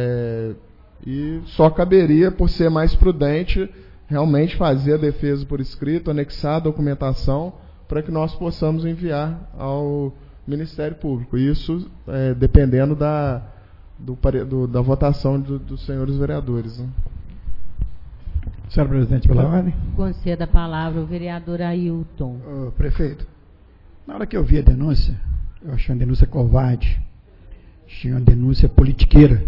e só caberia, por ser mais prudente, realmente fazer a defesa por escrito, anexar a documentação, para que nós possamos enviar ao Ministério Público. Isso dependendo da votação dos senhores vereadores. Né?
Senhor presidente, pela ordem.
Conceda a palavra ao vereador Ailton.
Prefeito, na hora que eu vi a denúncia, eu achei uma denúncia covarde, achei uma denúncia politiqueira.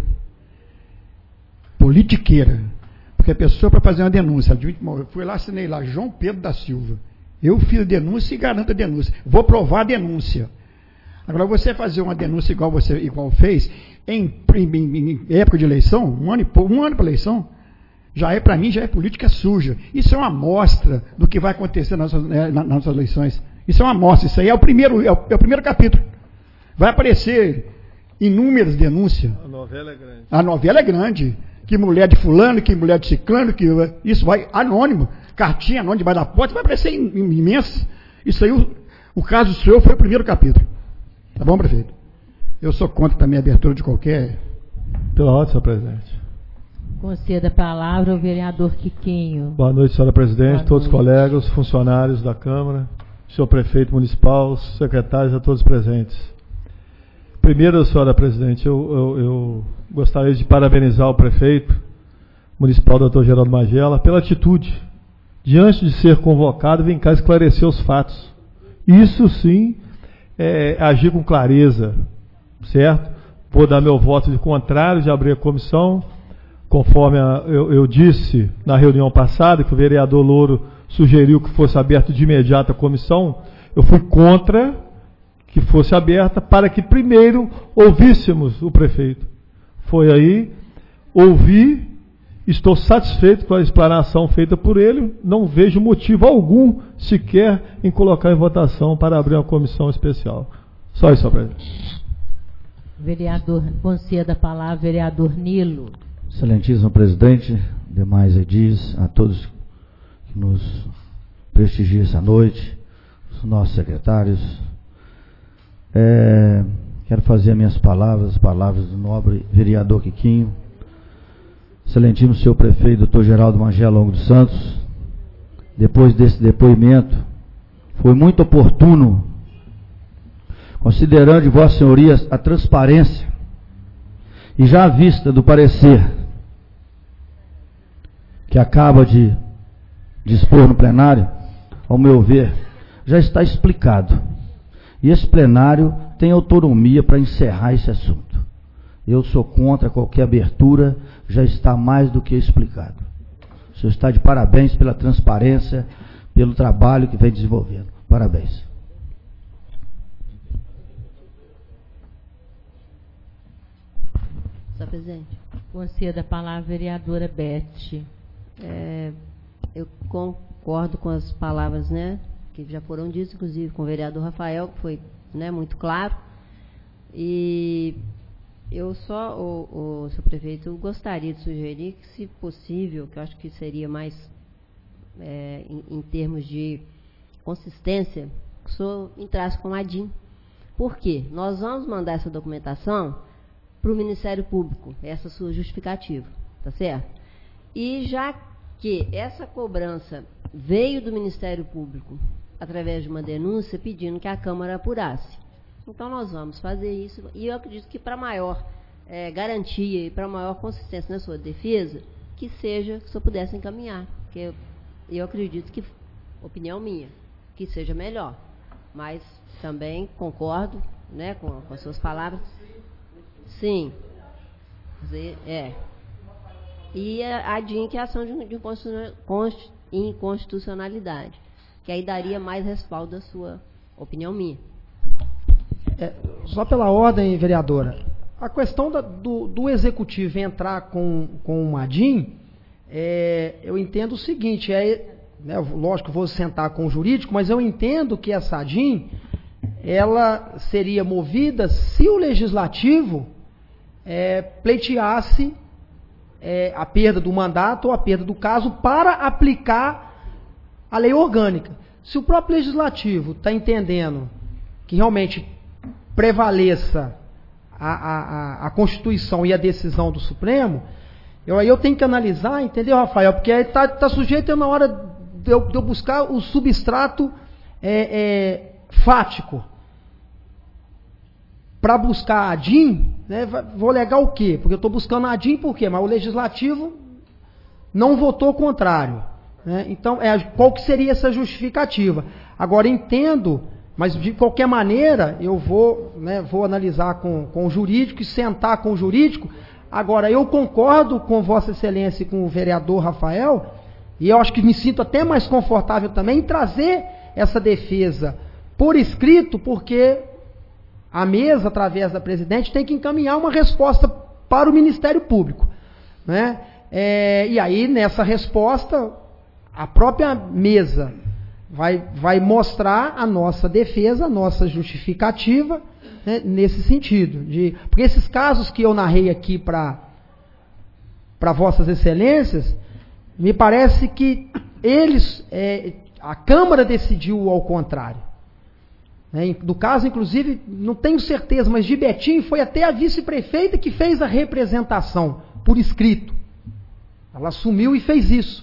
Porque a pessoa, para fazer uma denúncia, eu fui lá, assinei lá, João Pedro da Silva. Eu fiz a denúncia e garanto a denúncia. Vou provar a denúncia. Agora, você fazer uma denúncia igual fez, em época de eleição, um ano para eleição, Para mim, já é política suja. Isso é uma amostra do que vai acontecer nas nossas eleições. Isso é uma amostra, isso aí é o primeiro capítulo. Vai aparecer inúmeras denúncias.
A novela é grande.
A novela é grande. Que mulher de fulano, que mulher de ciclano, que isso vai anônimo. Cartinha anônima debaixo da porta, vai aparecer imenso. Isso aí, o caso seu foi o primeiro capítulo. Tá bom, prefeito? Eu sou contra também a abertura de qualquer...
Pela ordem, senhor presidente.
Conceda a palavra ao vereador Quiquinho.
Boa noite, senhora presidente, todos os colegas, funcionários da Câmara, senhor prefeito municipal, secretários, a todos presentes. Primeiro, senhora presidente, eu gostaria de parabenizar o prefeito municipal, doutor Geraldo Magela, pela atitude de, antes de ser convocado, vir cá esclarecer os fatos. Isso sim é agir com clareza, certo? Vou dar meu voto de contrário de abrir a comissão, conforme eu disse na reunião passada, que o vereador Louro sugeriu que fosse aberto de imediato a comissão. Eu fui contra que fosse aberta para que primeiro ouvíssemos o prefeito. Foi aí, ouvi, estou satisfeito com a explanação feita por ele, não vejo motivo algum sequer em colocar em votação para abrir uma comissão especial. Só isso, senhor presidente.
Vereador, conceda a palavra, vereador Nilo.
Excelentíssimo presidente, demais edis, a todos que nos prestigiam essa noite, os nossos secretários. Quero fazer as minhas palavras, as palavras do nobre vereador Quiquinho. Excelentíssimo senhor prefeito, doutor Geraldo Magela Longo dos Santos, depois desse depoimento, foi muito oportuno, considerando de vossas senhorias a transparência e já à vista do parecer que acaba de dispor no plenário, ao meu ver, já está explicado. E esse plenário tem autonomia para encerrar esse assunto. Eu sou contra qualquer abertura, já está mais do que explicado. O senhor está de parabéns pela transparência, pelo trabalho que vem desenvolvendo. Parabéns.
Senhor presidente.
Conceda a palavra à vereadora Beth.
Eu concordo com as palavras, que já foram ditas, inclusive com o vereador Rafael, que foi, muito claro. E eu só, senhor prefeito, gostaria de sugerir que, se possível, que eu acho que seria mais em termos de consistência, que o senhor entrasse com a ADIM. Por quê? Nós vamos mandar essa documentação para o Ministério Público, essa sua justificativa, tá certo? E já que essa cobrança veio do Ministério Público através de uma denúncia pedindo que a Câmara apurasse. Então nós vamos fazer isso, e eu acredito que para maior garantia e para maior consistência na sua defesa, que o senhor pudesse encaminhar, porque eu acredito que, opinião minha, que seja melhor, mas também concordo, com as suas palavras. Sim. E a ADIM, que é a ação de inconstitucionalidade, que aí daria mais respaldo à sua opinião minha.
Só pela ordem, vereadora, a questão do executivo entrar com uma ADIM, eu entendo o seguinte, lógico que vou sentar com o jurídico, mas eu entendo que essa ADIM, ela seria movida se o legislativo pleiteasse a perda do mandato ou a perda do caso para aplicar a lei orgânica. Se o próprio legislativo está entendendo que realmente prevaleça a Constituição e a decisão do Supremo, eu tenho que analisar, entendeu, Rafael? Porque está sujeito na hora de eu buscar o substrato fático. Para buscar a ADIM, vou alegar o quê? Porque eu estou buscando a ADIM por quê? Mas o Legislativo não votou contrário. Então, qual que seria essa justificativa? Agora, entendo, mas de qualquer maneira, eu vou analisar com o jurídico e sentar com o jurídico. Agora, eu concordo com Vossa Excelência e com o vereador Rafael, e eu acho que me sinto até mais confortável também em trazer essa defesa por escrito, porque a mesa, através da presidente, tem que encaminhar uma resposta para o Ministério Público. E aí, nessa resposta, a própria mesa vai mostrar a nossa defesa, a nossa justificativa, né, nesse sentido. Porque esses casos que eu narrei aqui para Vossas Excelências, me parece que a Câmara decidiu ao contrário. No caso, inclusive, não tenho certeza, mas de Betim foi até a vice-prefeita que fez a representação por escrito. Ela assumiu e fez isso.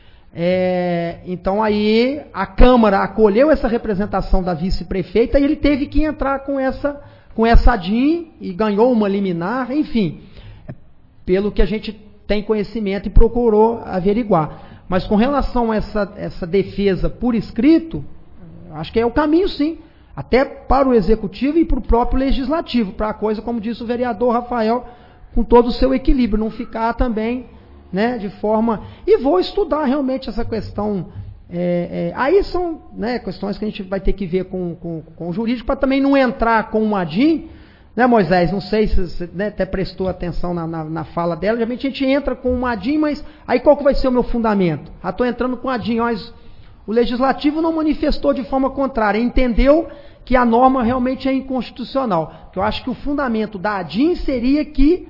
Então aí a Câmara acolheu essa representação da vice-prefeita e ele teve que entrar com essa ADIM e ganhou uma liminar, enfim, pelo que a gente tem conhecimento e procurou averiguar. Mas com relação a essa defesa por escrito, acho que é o caminho, sim, até para o Executivo e para o próprio Legislativo, para a coisa, como disse o vereador Rafael, com todo o seu equilíbrio, não ficar também, né, de forma... E vou estudar realmente essa questão. Aí são, né, questões que a gente vai ter que ver com o jurídico, para também não entrar com uma ADIM, né, Moisés? Não sei se você, né, até prestou atenção na fala dela. Geralmente a gente entra com uma ADIM, mas aí qual que vai ser o meu fundamento? Estou entrando com a ADIM, mas o Legislativo não manifestou de forma contrária, entendeu que a norma realmente é inconstitucional. Eu acho que o fundamento da ADIM seria que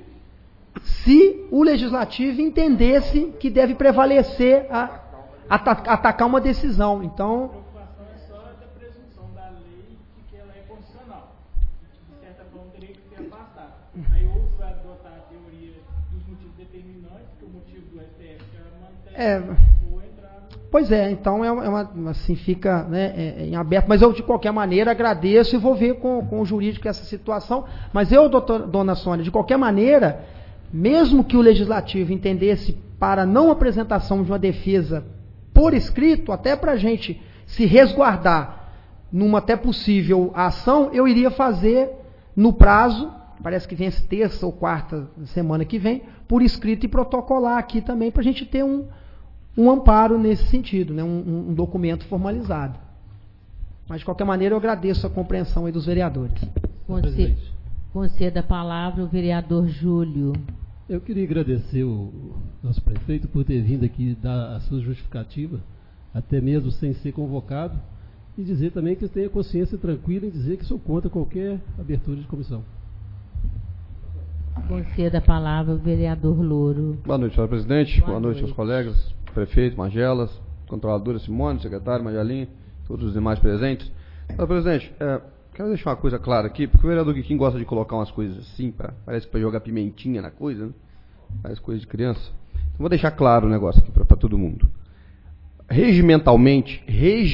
se o Legislativo entendesse que deve prevalecer atacar uma decisão. Então,
a preocupação é só da presunção da lei de que ela é constitucional. De certa forma, teria que ser afastada. Aí outros vai adotar a teoria dos motivos determinantes, que o motivo do STF ela mantém, ou entrar...
Pois é, então assim fica, né, em aberto. Mas eu, de qualquer maneira, agradeço e vou ver com o jurídico essa situação. Mas eu, dona Sônia, de qualquer maneira, mesmo que o Legislativo entendesse para não apresentação de uma defesa por escrito, até para a gente se resguardar numa até possível ação, eu iria fazer no prazo, parece que vence terça ou quarta semana que vem, por escrito e protocolar aqui também, para a gente ter um amparo nesse sentido, né, um documento formalizado. Mas, de qualquer maneira, eu agradeço a compreensão aí dos vereadores.
Conceda a palavra o vereador Júlio.
Eu queria agradecer o nosso prefeito por ter vindo aqui dar a sua justificativa, até mesmo sem ser convocado, e dizer também que tenha consciência tranquila em dizer que sou contra qualquer abertura de comissão.
Conceda a palavra ao vereador Louro.
Boa noite, senhora presidente. Boa noite aos colegas, prefeito Magelas, controladora Simone, secretário Magelinha, todos os demais presentes. Senhora presidente, quero deixar uma coisa clara aqui, porque o vereador Guiquim gosta de colocar umas coisas assim, parece que para jogar pimentinha na coisa, né? Parece coisa de criança. Então vou deixar claro o negócio aqui para todo mundo. Regimentalmente,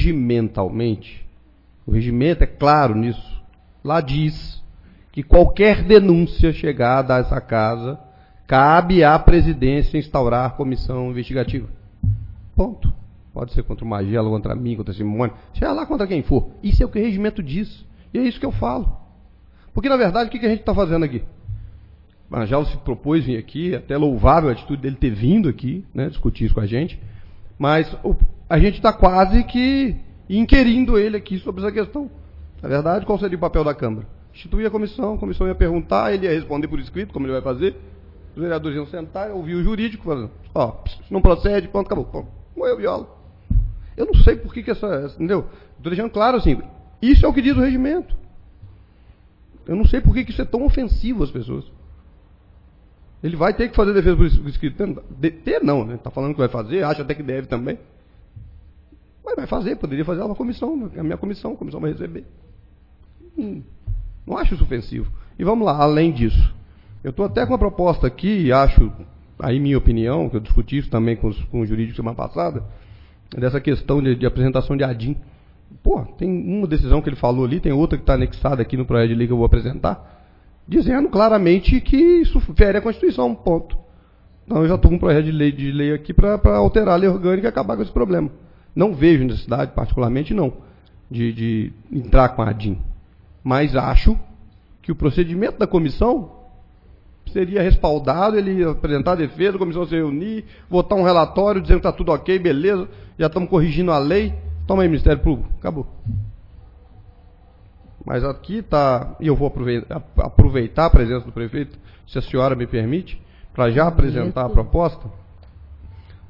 o regimento é claro nisso. Lá diz que qualquer denúncia chegada a essa casa, cabe à presidência instaurar comissão investigativa. Ponto. Pode ser contra o Magela, contra mim, contra a Simone, seja lá contra quem for. Isso é o que o regimento diz. E é isso que eu falo. Porque, na verdade, o que a gente está fazendo aqui? O Magela se propôs vir aqui, até louvável a atitude dele ter vindo aqui, né, discutir isso com a gente, mas a gente está quase que inquirindo ele aqui sobre essa questão. Na verdade, qual seria o papel da Câmara? Instituir a comissão ia perguntar, ele ia responder por escrito, como ele vai fazer, os vereadores iam sentar, ouvir o jurídico, falando, se não procede, ponto, acabou, ponto, morreu viola. Eu não sei por que essa, entendeu? Estou deixando claro assim, isso é o que diz o regimento. Eu não sei por que isso é tão ofensivo às pessoas. Ele vai ter que fazer defesa por escrito. Não, né? Está falando que vai fazer, acha até que deve também. Mas vai fazer, poderia fazer uma comissão, a minha comissão, a comissão vai receber. Não acho isso ofensivo. E vamos lá, além disso. Eu estou até com uma proposta aqui, acho, aí minha opinião, que eu discuti isso também com o jurídico semana passada, dessa questão de apresentação de ADIM. Pô, tem uma decisão que ele falou ali, tem outra que está anexada aqui no projeto de lei que eu vou apresentar, dizendo claramente que isso fere a Constituição, ponto. Então eu já estou com um projeto de lei aqui para alterar a lei orgânica e acabar com esse problema. Não vejo necessidade, particularmente não, de entrar com a ADIM. Mas acho que o procedimento da comissão seria respaldado, ele ia apresentar a defesa, a comissão se reunir, votar um relatório dizendo que está tudo ok, beleza, já estamos corrigindo a lei, toma aí, Ministério Público, acabou. Mas aqui está, e eu vou aproveitar a presença do prefeito, se a senhora me permite, para já apresentar a proposta.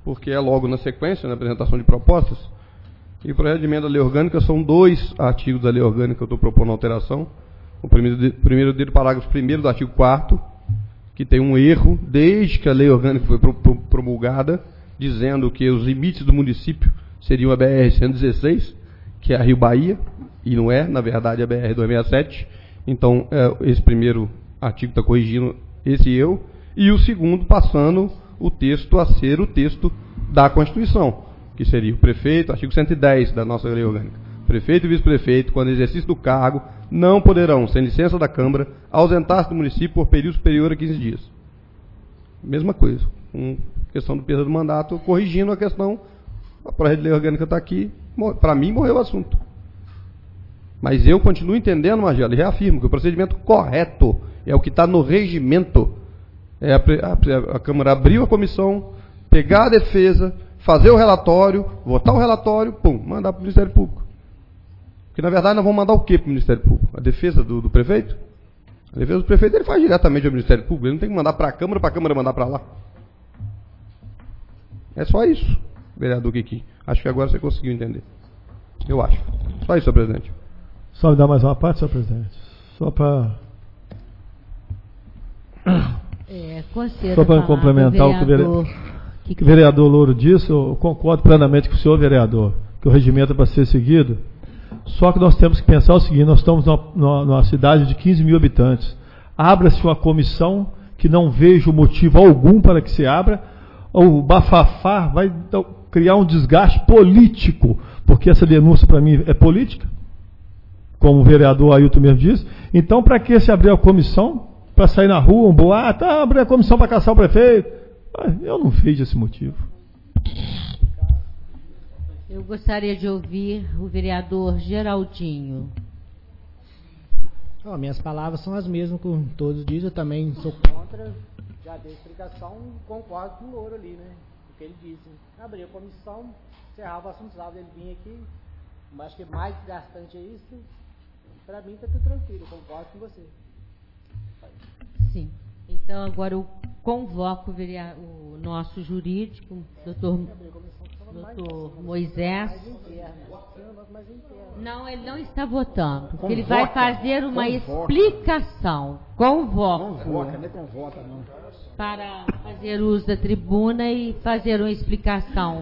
porque é logo na sequência, na apresentação de propostas. E o projeto de emenda à lei orgânica são 2 artigos da lei orgânica que eu estou propondo alteração. O primeiro dele, parágrafo 1º do artigo 4º, que tem um erro desde que a lei orgânica foi promulgada, dizendo que os limites do município seriam a BR-116, que é a Rio Bahia, e não é, na verdade, a BR-267. Então, esse primeiro artigo está corrigindo esse erro, e o segundo passando o texto a ser o texto da Constituição, que seria o prefeito, artigo 110 da nossa lei orgânica. Prefeito e vice-prefeito, quando exercício do cargo, não poderão, sem licença da Câmara, ausentar-se do município por período superior a 15 dias. Mesma coisa, com questão do peso do mandato, corrigindo a questão, a projeto de lei orgânica está aqui, para mim morreu o assunto. Mas eu continuo entendendo, Magela, e reafirmo que o procedimento correto é o que está no regimento. É a Câmara abriu a comissão, pegar a defesa, fazer o relatório, votar o relatório, pum, mandar para o Ministério Público. Porque, na verdade, nós vamos mandar o quê para o Ministério Público? A defesa do prefeito? A defesa do prefeito ele faz diretamente ao Ministério Público, ele não tem que mandar para a Câmara mandar para lá. É só isso, vereador Kiki. Acho que agora você conseguiu entender. Eu acho. Só isso, senhor presidente.
Só me dar mais uma parte, senhor presidente. Só para... Só para complementar o que o vereador Louro disse, eu concordo plenamente com o senhor, vereador, que o regimento é para ser seguido. Só que nós temos que pensar o seguinte: nós estamos numa cidade de 15 mil habitantes. Abra-se uma comissão que não vejo motivo algum para que se abra. O bafafá vai criar um desgaste político, porque essa denúncia para mim é política, como o vereador Ailton mesmo disse. Então, para que se abrir a comissão? Para sair na rua, um boato, abrir a comissão para caçar o prefeito? Eu não vejo esse motivo.
Eu gostaria de ouvir o vereador Geraldinho.
Minhas palavras são as mesmas que todos dizem. Eu também sou contra. Já dei explicação, concordo com o Louro ali, né? O que ele disse. Abrir a comissão, encerrava o assunto, ele vinha aqui. Mas acho que mais desgastante é isso. Para mim está tudo tranquilo, eu concordo com você.
Sim. Então agora eu convoco o nosso jurídico, doutor Moisés. Não, ele não está votando. Convoca, ele vai fazer uma explicação. Convoca, não. Para fazer uso da tribuna e fazer uma explicação.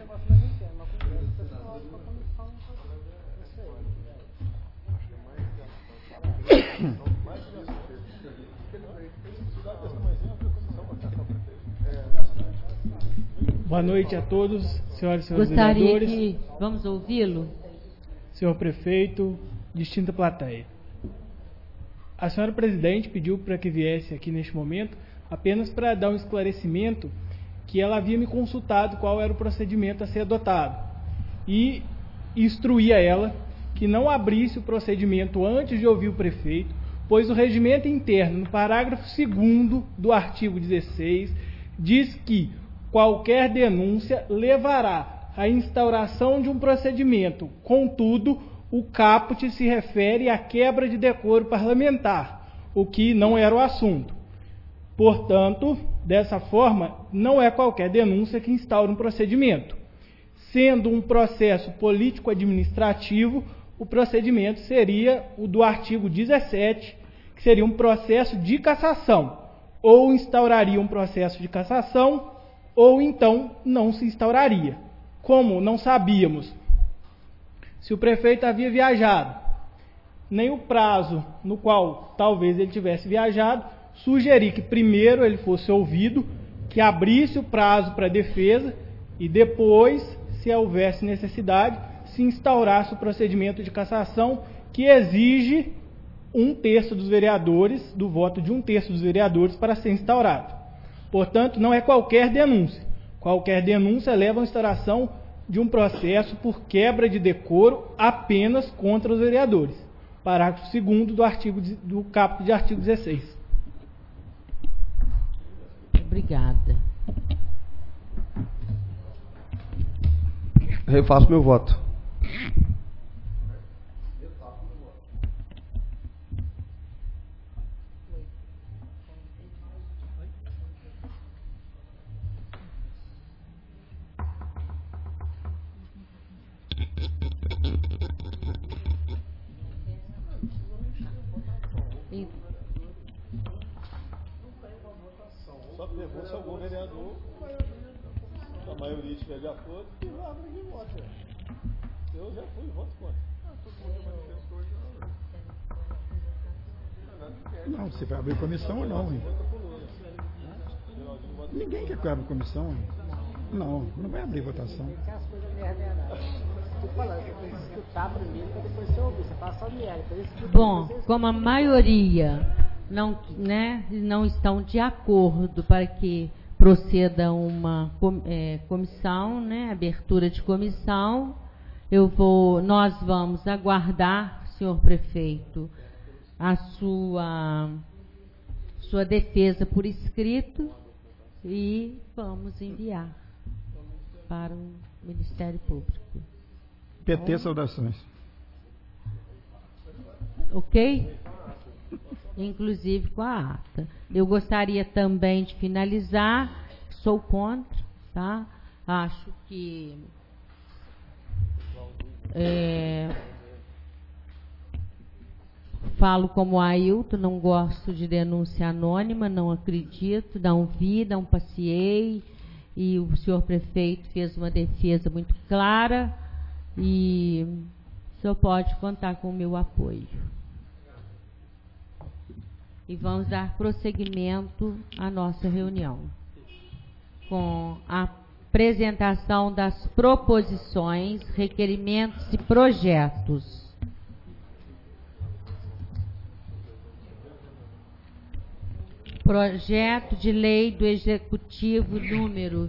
Boa noite a todos, senhoras e senhores vereadores.
Gostaria que... Vamos ouvi-lo?
Senhor prefeito, distinta plateia. A senhora presidente pediu para que viesse aqui neste momento apenas para dar um esclarecimento que ela havia me consultado qual era o procedimento a ser adotado. E instruí a ela que não abrisse o procedimento antes de ouvir o prefeito, pois o regimento interno, no parágrafo 2º do artigo 16, diz que qualquer denúncia levará à instauração de um procedimento. Contudo, o caput se refere à quebra de decoro parlamentar, o que não era o assunto. Portanto, dessa forma, não é qualquer denúncia que instaura um procedimento. Sendo um processo político-administrativo, o procedimento seria o do artigo 17, que seria um processo de cassação. Ou instauraria um processo de cassação, ou então não se instauraria. Como não sabíamos se o prefeito havia viajado, nem o prazo no qual talvez ele tivesse viajado, sugeri que primeiro ele fosse ouvido, que abrisse o prazo para a defesa e depois, se houvesse necessidade, se instaurasse o procedimento de cassação, que exige 1/3 dos vereadores, do voto de 1/3 dos vereadores para ser instaurado. Portanto, não é qualquer denúncia. Qualquer denúncia leva à instauração de um processo por quebra de decoro apenas contra os vereadores. Parágrafo 2º do caput de artigo 16.
Obrigada.
Refaço meu voto.
só pergunto se algum vereador, a maioria estiver de acordo, que lá ninguém vota. Eu já fui, voto contra.
Não, você vai abrir comissão ou não, hein? Ninguém quer que abra comissão, hein? Não vai abrir votação.
As coisas verdade. Tô falando, você tem que escutar primeiro para depois você ouvir. Você passa a merda.
Bom, como a maioria não estão de acordo para que proceda uma comissão, abertura de comissão, nós vamos aguardar, senhor prefeito, a sua defesa por escrito e vamos enviar para o Ministério Público.
PT, saudações.
Ok? Inclusive com a ata. Eu gostaria também de finalizar, sou contra, tá? Acho que falo como Ailton, não gosto de denúncia anônima, não acredito, não vi, não passeei, e o senhor prefeito fez uma defesa muito clara e o senhor pode contar com o meu apoio. E vamos dar prosseguimento à nossa reunião com a apresentação das proposições, requerimentos e projetos. Projeto de Lei do Executivo número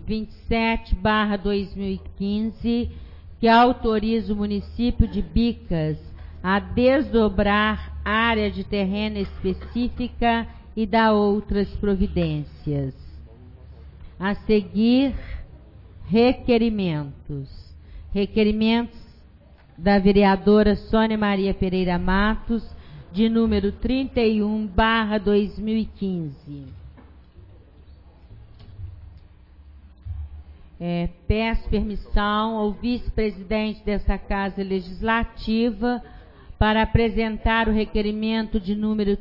27/2015, que autoriza o município de Bicas a desdobrar área de terreno específica e dá outras providências. A seguir, requerimentos. Requerimentos da vereadora Sônia Maria Pereira Matos, de número 31/2015. Peço permissão ao vice-presidente dessa Casa Legislativa para apresentar o requerimento de número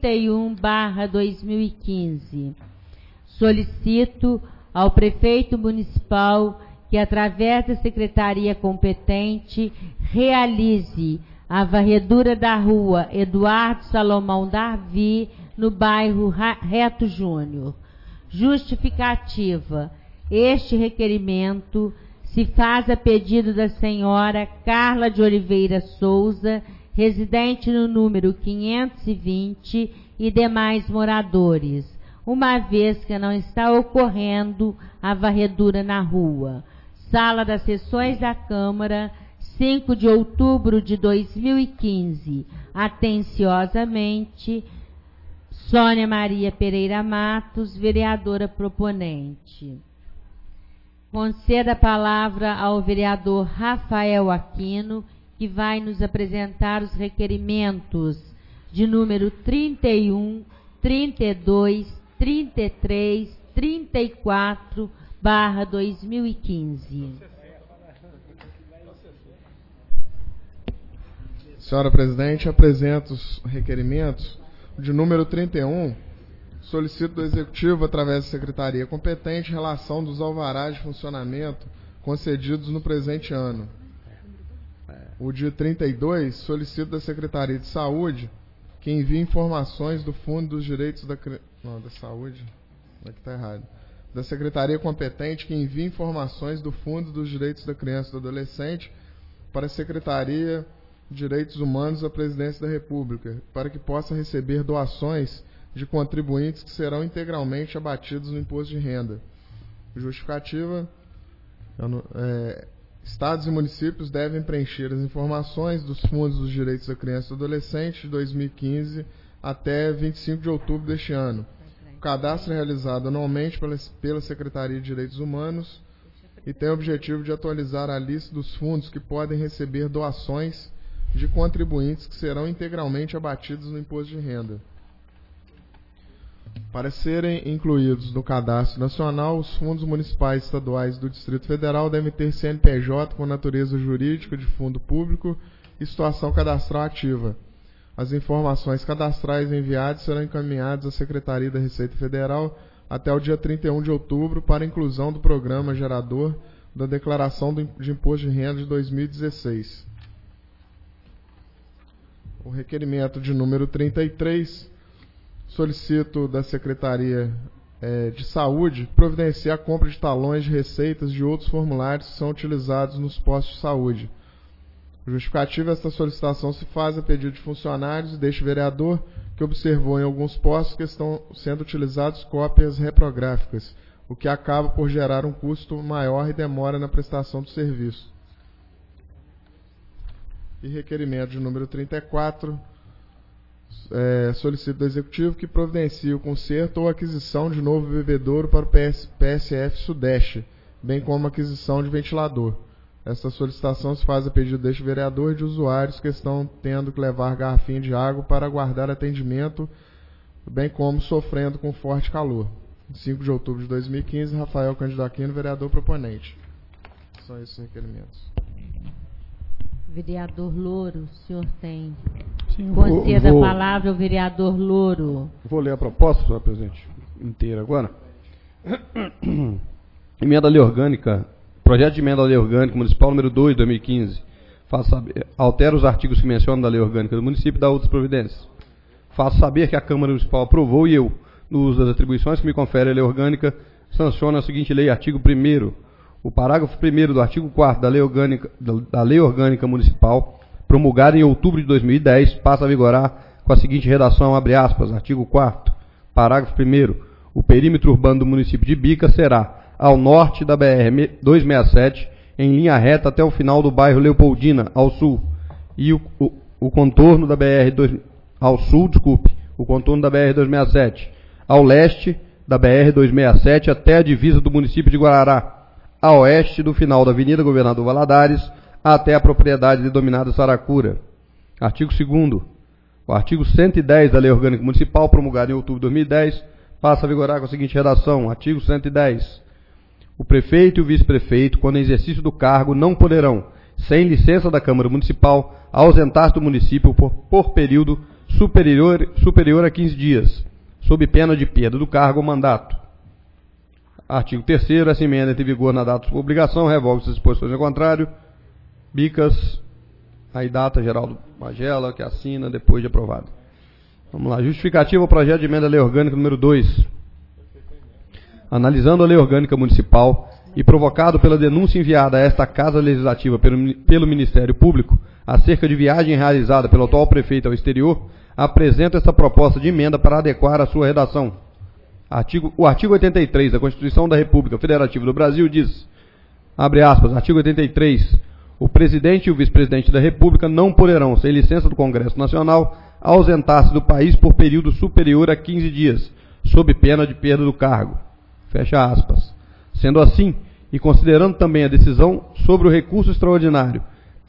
31/2015. Solicito ao prefeito municipal que, através da secretaria competente, realize a varredura da rua Eduardo Salomão Darvi, no bairro Reto Júnior. Justificativa. Este requerimento se faz a pedido da senhora Carla de Oliveira Souza, residente no número 520, e demais moradores, uma vez que não está ocorrendo a varredura na rua. Sala das Sessões da Câmara, 5 de outubro de 2015. Atenciosamente, Sônia Maria Pereira Matos, vereadora proponente. Conceda a palavra ao vereador Rafael Aquino, que vai nos apresentar os requerimentos de número 31, 32, 33, 34/2015.
Senhora presidente, apresento os requerimentos de número 31. Solicito do Executivo, através da Secretaria competente, relação dos alvarás de funcionamento concedidos no presente ano. O de 32, solicito da Secretaria de Saúde que envie informações do Fundo dos Direitos da Criança. Não, da Saúde. Aqui está errado. Da Secretaria competente que envie informações do Fundo dos Direitos da Criança e do Adolescente para a Secretaria de Direitos Humanos da Presidência da República, para que possa receber doações de contribuintes que serão integralmente abatidos no imposto de renda. Justificativa. Estados e municípios devem preencher as informações dos Fundos dos Direitos da Criança e do Adolescente de 2015 até 25 de outubro deste ano. O cadastro é realizado anualmente pela Secretaria de Direitos Humanos e tem o objetivo de atualizar a lista dos fundos que podem receber doações de contribuintes que serão integralmente abatidos no imposto de renda. Para serem incluídos no cadastro nacional, os fundos municipais e estaduais do Distrito Federal devem ter CNPJ com natureza jurídica de fundo público e situação cadastral ativa. As informações cadastrais enviadas serão encaminhadas à Secretaria da Receita Federal até o dia 31 de outubro para inclusão do programa gerador da declaração de imposto de renda de 2016. O requerimento de número 33, solicito da Secretaria de Saúde providenciar a compra de talões de receitas de outros formulários que são utilizados nos postos de saúde. Justificativa, esta solicitação se faz a pedido de funcionários e deste vereador que observou em alguns postos que estão sendo utilizados cópias reprográficas, o que acaba por gerar um custo maior e demora na prestação do serviço. E requerimento de número 34, solicito do Executivo que providencie o conserto ou aquisição de novo bebedouro para o PSF Sudeste, bem como aquisição de ventilador. Esta solicitação se faz a pedido deste vereador e de usuários que estão tendo que levar garrafinha de água para aguardar atendimento, bem como sofrendo com forte calor. 5 de outubro de 2015, Rafael Cândido Aquino, vereador proponente. São esses requerimentos.
Vereador Louro, o senhor tem... Conceda a palavra ao vereador Louro.
Vou ler a proposta, senhora presidente, inteira agora. Emenda à lei orgânica, projeto de emenda à lei orgânica municipal número 2 de 2015. Altera os artigos que mencionam da lei orgânica do município e dá outras providências. Faço saber que a Câmara Municipal aprovou e eu, no uso das atribuições que me confere a lei orgânica, sanciono a seguinte lei, artigo 1º. O parágrafo 1º do artigo 4º da lei orgânica municipal, promulgada em outubro de 2010, passa a vigorar com a seguinte redação, abre aspas, artigo 4º, parágrafo 1º. O perímetro urbano do município de Bica será ao norte da BR-267, em linha reta até o final do bairro Leopoldina, ao sul, e o contorno da ao sul, o contorno da BR-267, ao leste da BR-267 até a divisa do município de Guarará, a oeste do final da Avenida Governador Valadares, até a propriedade denominada Saracura. Artigo 2º. O artigo 110 da Lei Orgânica Municipal, promulgado em outubro de 2010, passa a vigorar com a seguinte redação. Artigo 110. O prefeito e o vice-prefeito, quando em exercício do cargo, não poderão, sem licença da Câmara Municipal, ausentar-se do município por período superior a 15 dias, sob pena de perda do cargo ou mandato. Artigo 3º. Essa emenda entra em vigor na data de publicação, revoga-se as disposições ao contrário. Bicas, aí data Geraldo Magela, que assina depois de aprovado. Vamos lá. Justificativa ao projeto de emenda à lei orgânica número 2. Analisando a lei orgânica municipal e provocado pela denúncia enviada a esta Casa Legislativa pelo Ministério Público acerca de viagem realizada pelo atual prefeito ao exterior, apresento esta proposta de emenda para adequar a sua redação. O artigo 83 da Constituição da República Federativa do Brasil diz, abre aspas, artigo 83, o presidente e o vice-presidente da República não poderão, sem licença do Congresso Nacional, ausentar-se do país por período superior a 15 dias, sob pena de perda do cargo. Fecha aspas. Sendo assim, e considerando também a decisão sobre o recurso extraordinário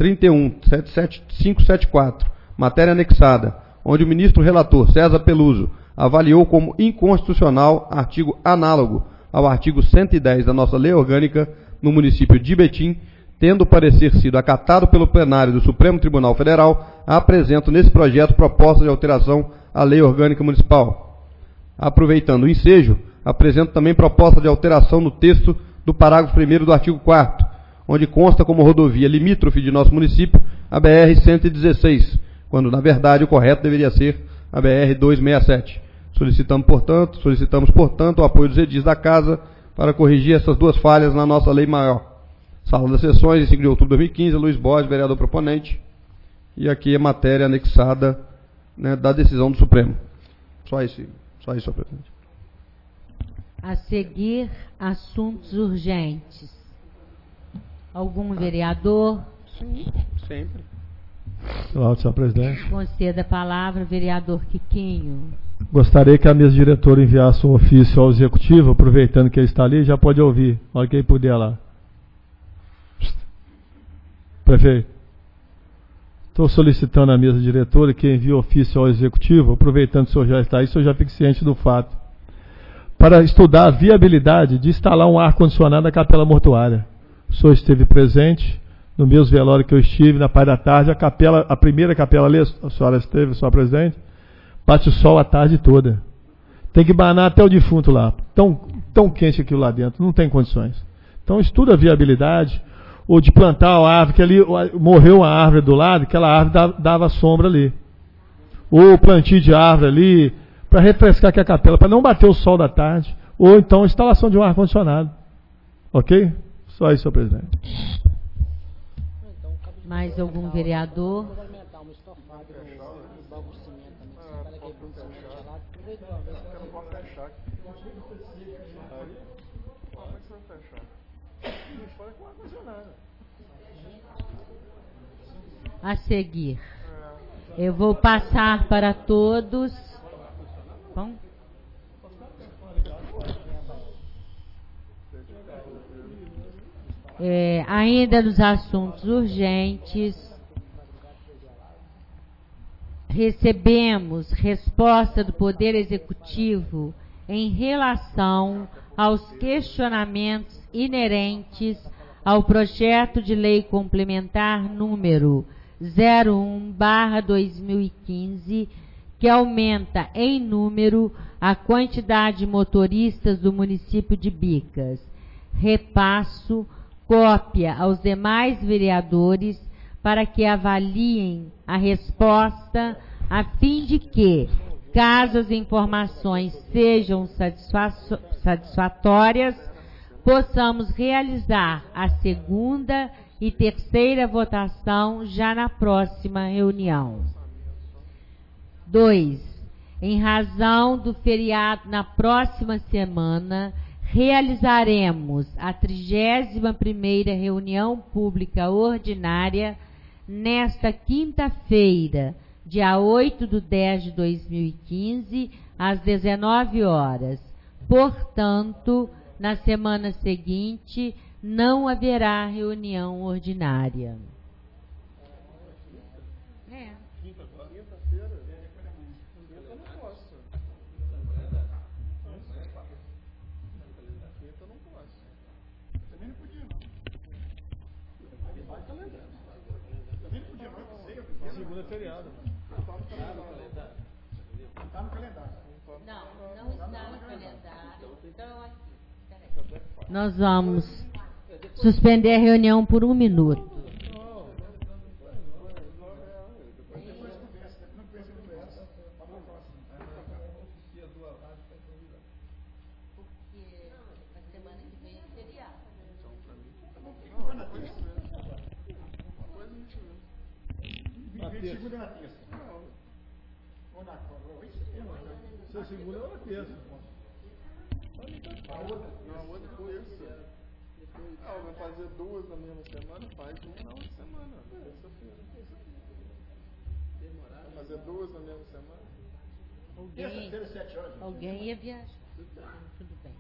31.574, matéria anexada, onde o ministro relator César Peluso avaliou como inconstitucional artigo análogo ao artigo 110 da nossa lei orgânica no município de Betim, tendo o parecer sido acatado pelo plenário do Supremo Tribunal Federal, apresento nesse projeto proposta de alteração à lei orgânica municipal. Aproveitando o ensejo, apresento também proposta de alteração no texto do parágrafo 1º do artigo 4º, onde consta como rodovia limítrofe de nosso município a BR-116, quando na verdade o correto deveria ser a BR-267. Solicitamos, portanto, o apoio dos edis da Casa para corrigir essas duas falhas na nossa lei maior. Sala das Sessões, em 5 de outubro de 2015, Luiz Borges, vereador proponente. E aqui é matéria anexada, né, da decisão do Supremo. Só isso, senhor presidente.
A seguir, assuntos urgentes. Algum vereador?
Sim, sempre.
Olá, senhor presidente.
Conceda a palavra, vereador Quiquinho.
Gostaria que a mesa diretora enviasse um ofício ao executivo, aproveitando que ele está ali, já pode ouvir, na hora que ele puder lá. Prefeito, estou solicitando à mesa diretora que envie ofício ao executivo, aproveitando que o senhor já está aí, o senhor já fique ciente do fato, para estudar a viabilidade de instalar um ar-condicionado na capela mortuária. O senhor esteve presente no mesmo velório que eu estive, na parte da tarde, a primeira capela ali, a senhora esteve, senhora presidente, bate o sol a tarde toda. Tem que banar até o defunto lá. Tão quente aquilo lá dentro, não tem condições. Então estuda a viabilidade, ou de plantar a árvore, que ali morreu uma árvore do lado, aquela árvore dava sombra ali. Ou plantio de árvore ali, para refrescar aqui a capela, para não bater o sol da tarde. Ou então instalação de um ar-condicionado. Ok? Só isso, senhor presidente.
Mais algum vereador? A seguir, eu vou passar para todos. Bom? Ainda nos assuntos urgentes, recebemos resposta do Poder Executivo em relação aos questionamentos inerentes ao projeto de lei complementar número 01/2015, que aumenta em número a quantidade de motoristas do município de Bicas. Repasso cópia aos demais vereadores para que avaliem a resposta, a fim de que, caso as informações sejam satisfatórias, possamos realizar a segunda e terceira votação já na próxima reunião. 2. Em razão do feriado na próxima semana, realizaremos a 31ª reunião pública ordinária nesta quinta-feira, dia 8/10/2015, às 19 horas. Portanto, na semana seguinte, não haverá reunião ordinária.
Segunda é feriado. Está no calendário.
Não está no calendário. Então, nós vamos suspender a reunião por 1 minuto.
Segunda na terça. Ou na se segunda ou na terça. A outra terça.
Vai fazer 2 na mesma semana, faz 1 na outra semana. Terça-feira. Vai fazer 2 na mesma semana.
Terça-feira, 7 horas.
Alguém ia viajar. Tudo bem.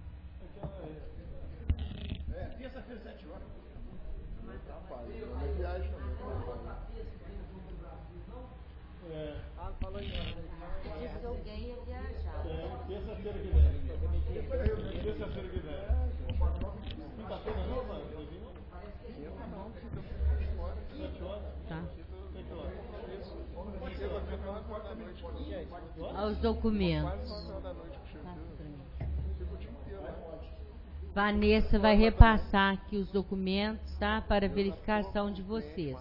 Terça-feira, 7 horas.
Rapaz, eu viagem também.
Falou em disse que alguém ia viajar.
Terça-feira que vem. Depois da reunião, terça-feira que vem. Quinta-feira não, mano? Não, quinta-feira. 7 horas?
Tá.
Pode
Aos documentos. Vanessa vai repassar aqui os documentos, tá? Para verificação de vocês.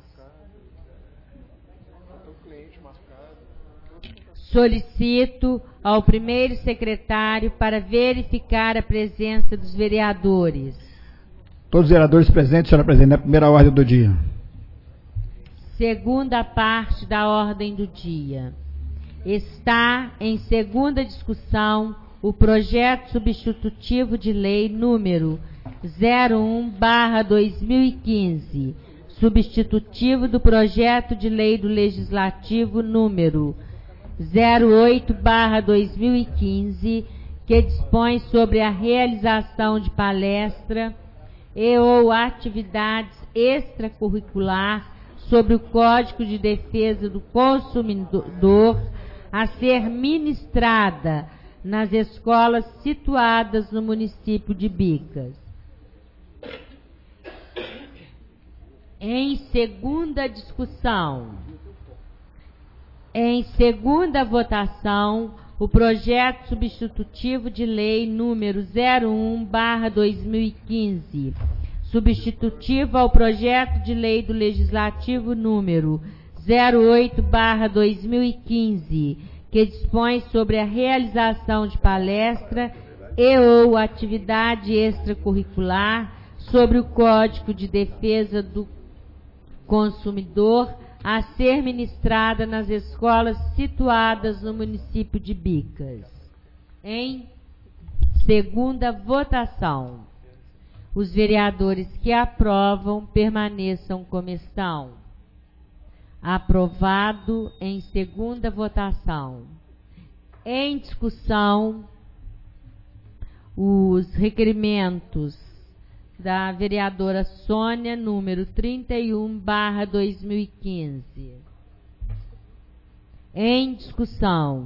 Solicito ao primeiro secretário para verificar a presença dos vereadores.
Todos os vereadores presentes, senhora presidente, na primeira ordem do dia.
Segunda parte da ordem do dia. Está em segunda discussão o projeto substitutivo de lei número 01/2015, substitutivo do projeto de lei do Legislativo número 08/2015, que dispõe sobre a realização de palestra e ou atividades extracurricular sobre o Código de Defesa do Consumidor a ser ministrada nas escolas situadas no município de Bicas. Em segunda discussão, em segunda votação, o projeto substitutivo de lei número 01/2015, substitutivo ao projeto de lei do Legislativo número 08/2015, que dispõe sobre a realização de palestra e ou atividade extracurricular sobre o Código de Defesa do Consumidor a ser ministrada nas escolas situadas no município de Bicas. Em segunda votação, os vereadores que aprovam permaneçam como estão. Aprovado em segunda votação. Em discussão, os requerimentos da vereadora Sônia, número 31/2015. Em discussão.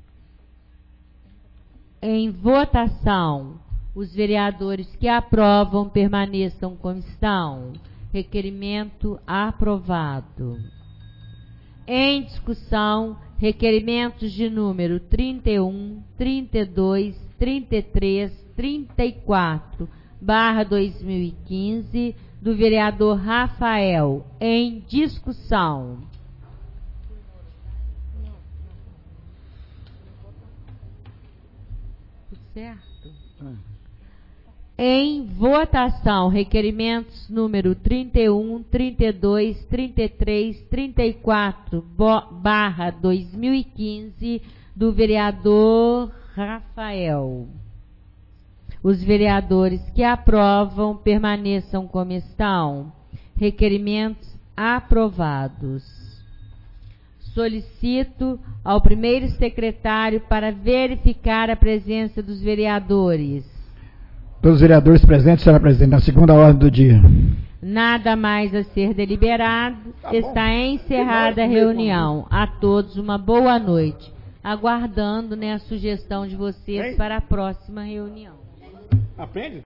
Em votação, os vereadores que aprovam permaneçam como estão. Requerimento aprovado. Em discussão, requerimentos de número 31, 32, 33, 34/2015 do vereador Rafael. Em discussão. Tudo certo? Em votação, requerimentos número 31, 32, 33, 34/2015 do vereador Rafael. Os vereadores que aprovam permaneçam como estão. Requerimentos aprovados. Solicito ao primeiro secretário para verificar a presença dos vereadores.
Todos os vereadores presentes, senhora presidente, na segunda ordem do dia.
Nada mais a ser deliberado. Está encerrada a reunião. A todos uma boa noite. Aguardando, a sugestão de vocês para a próxima reunião.
Aprende?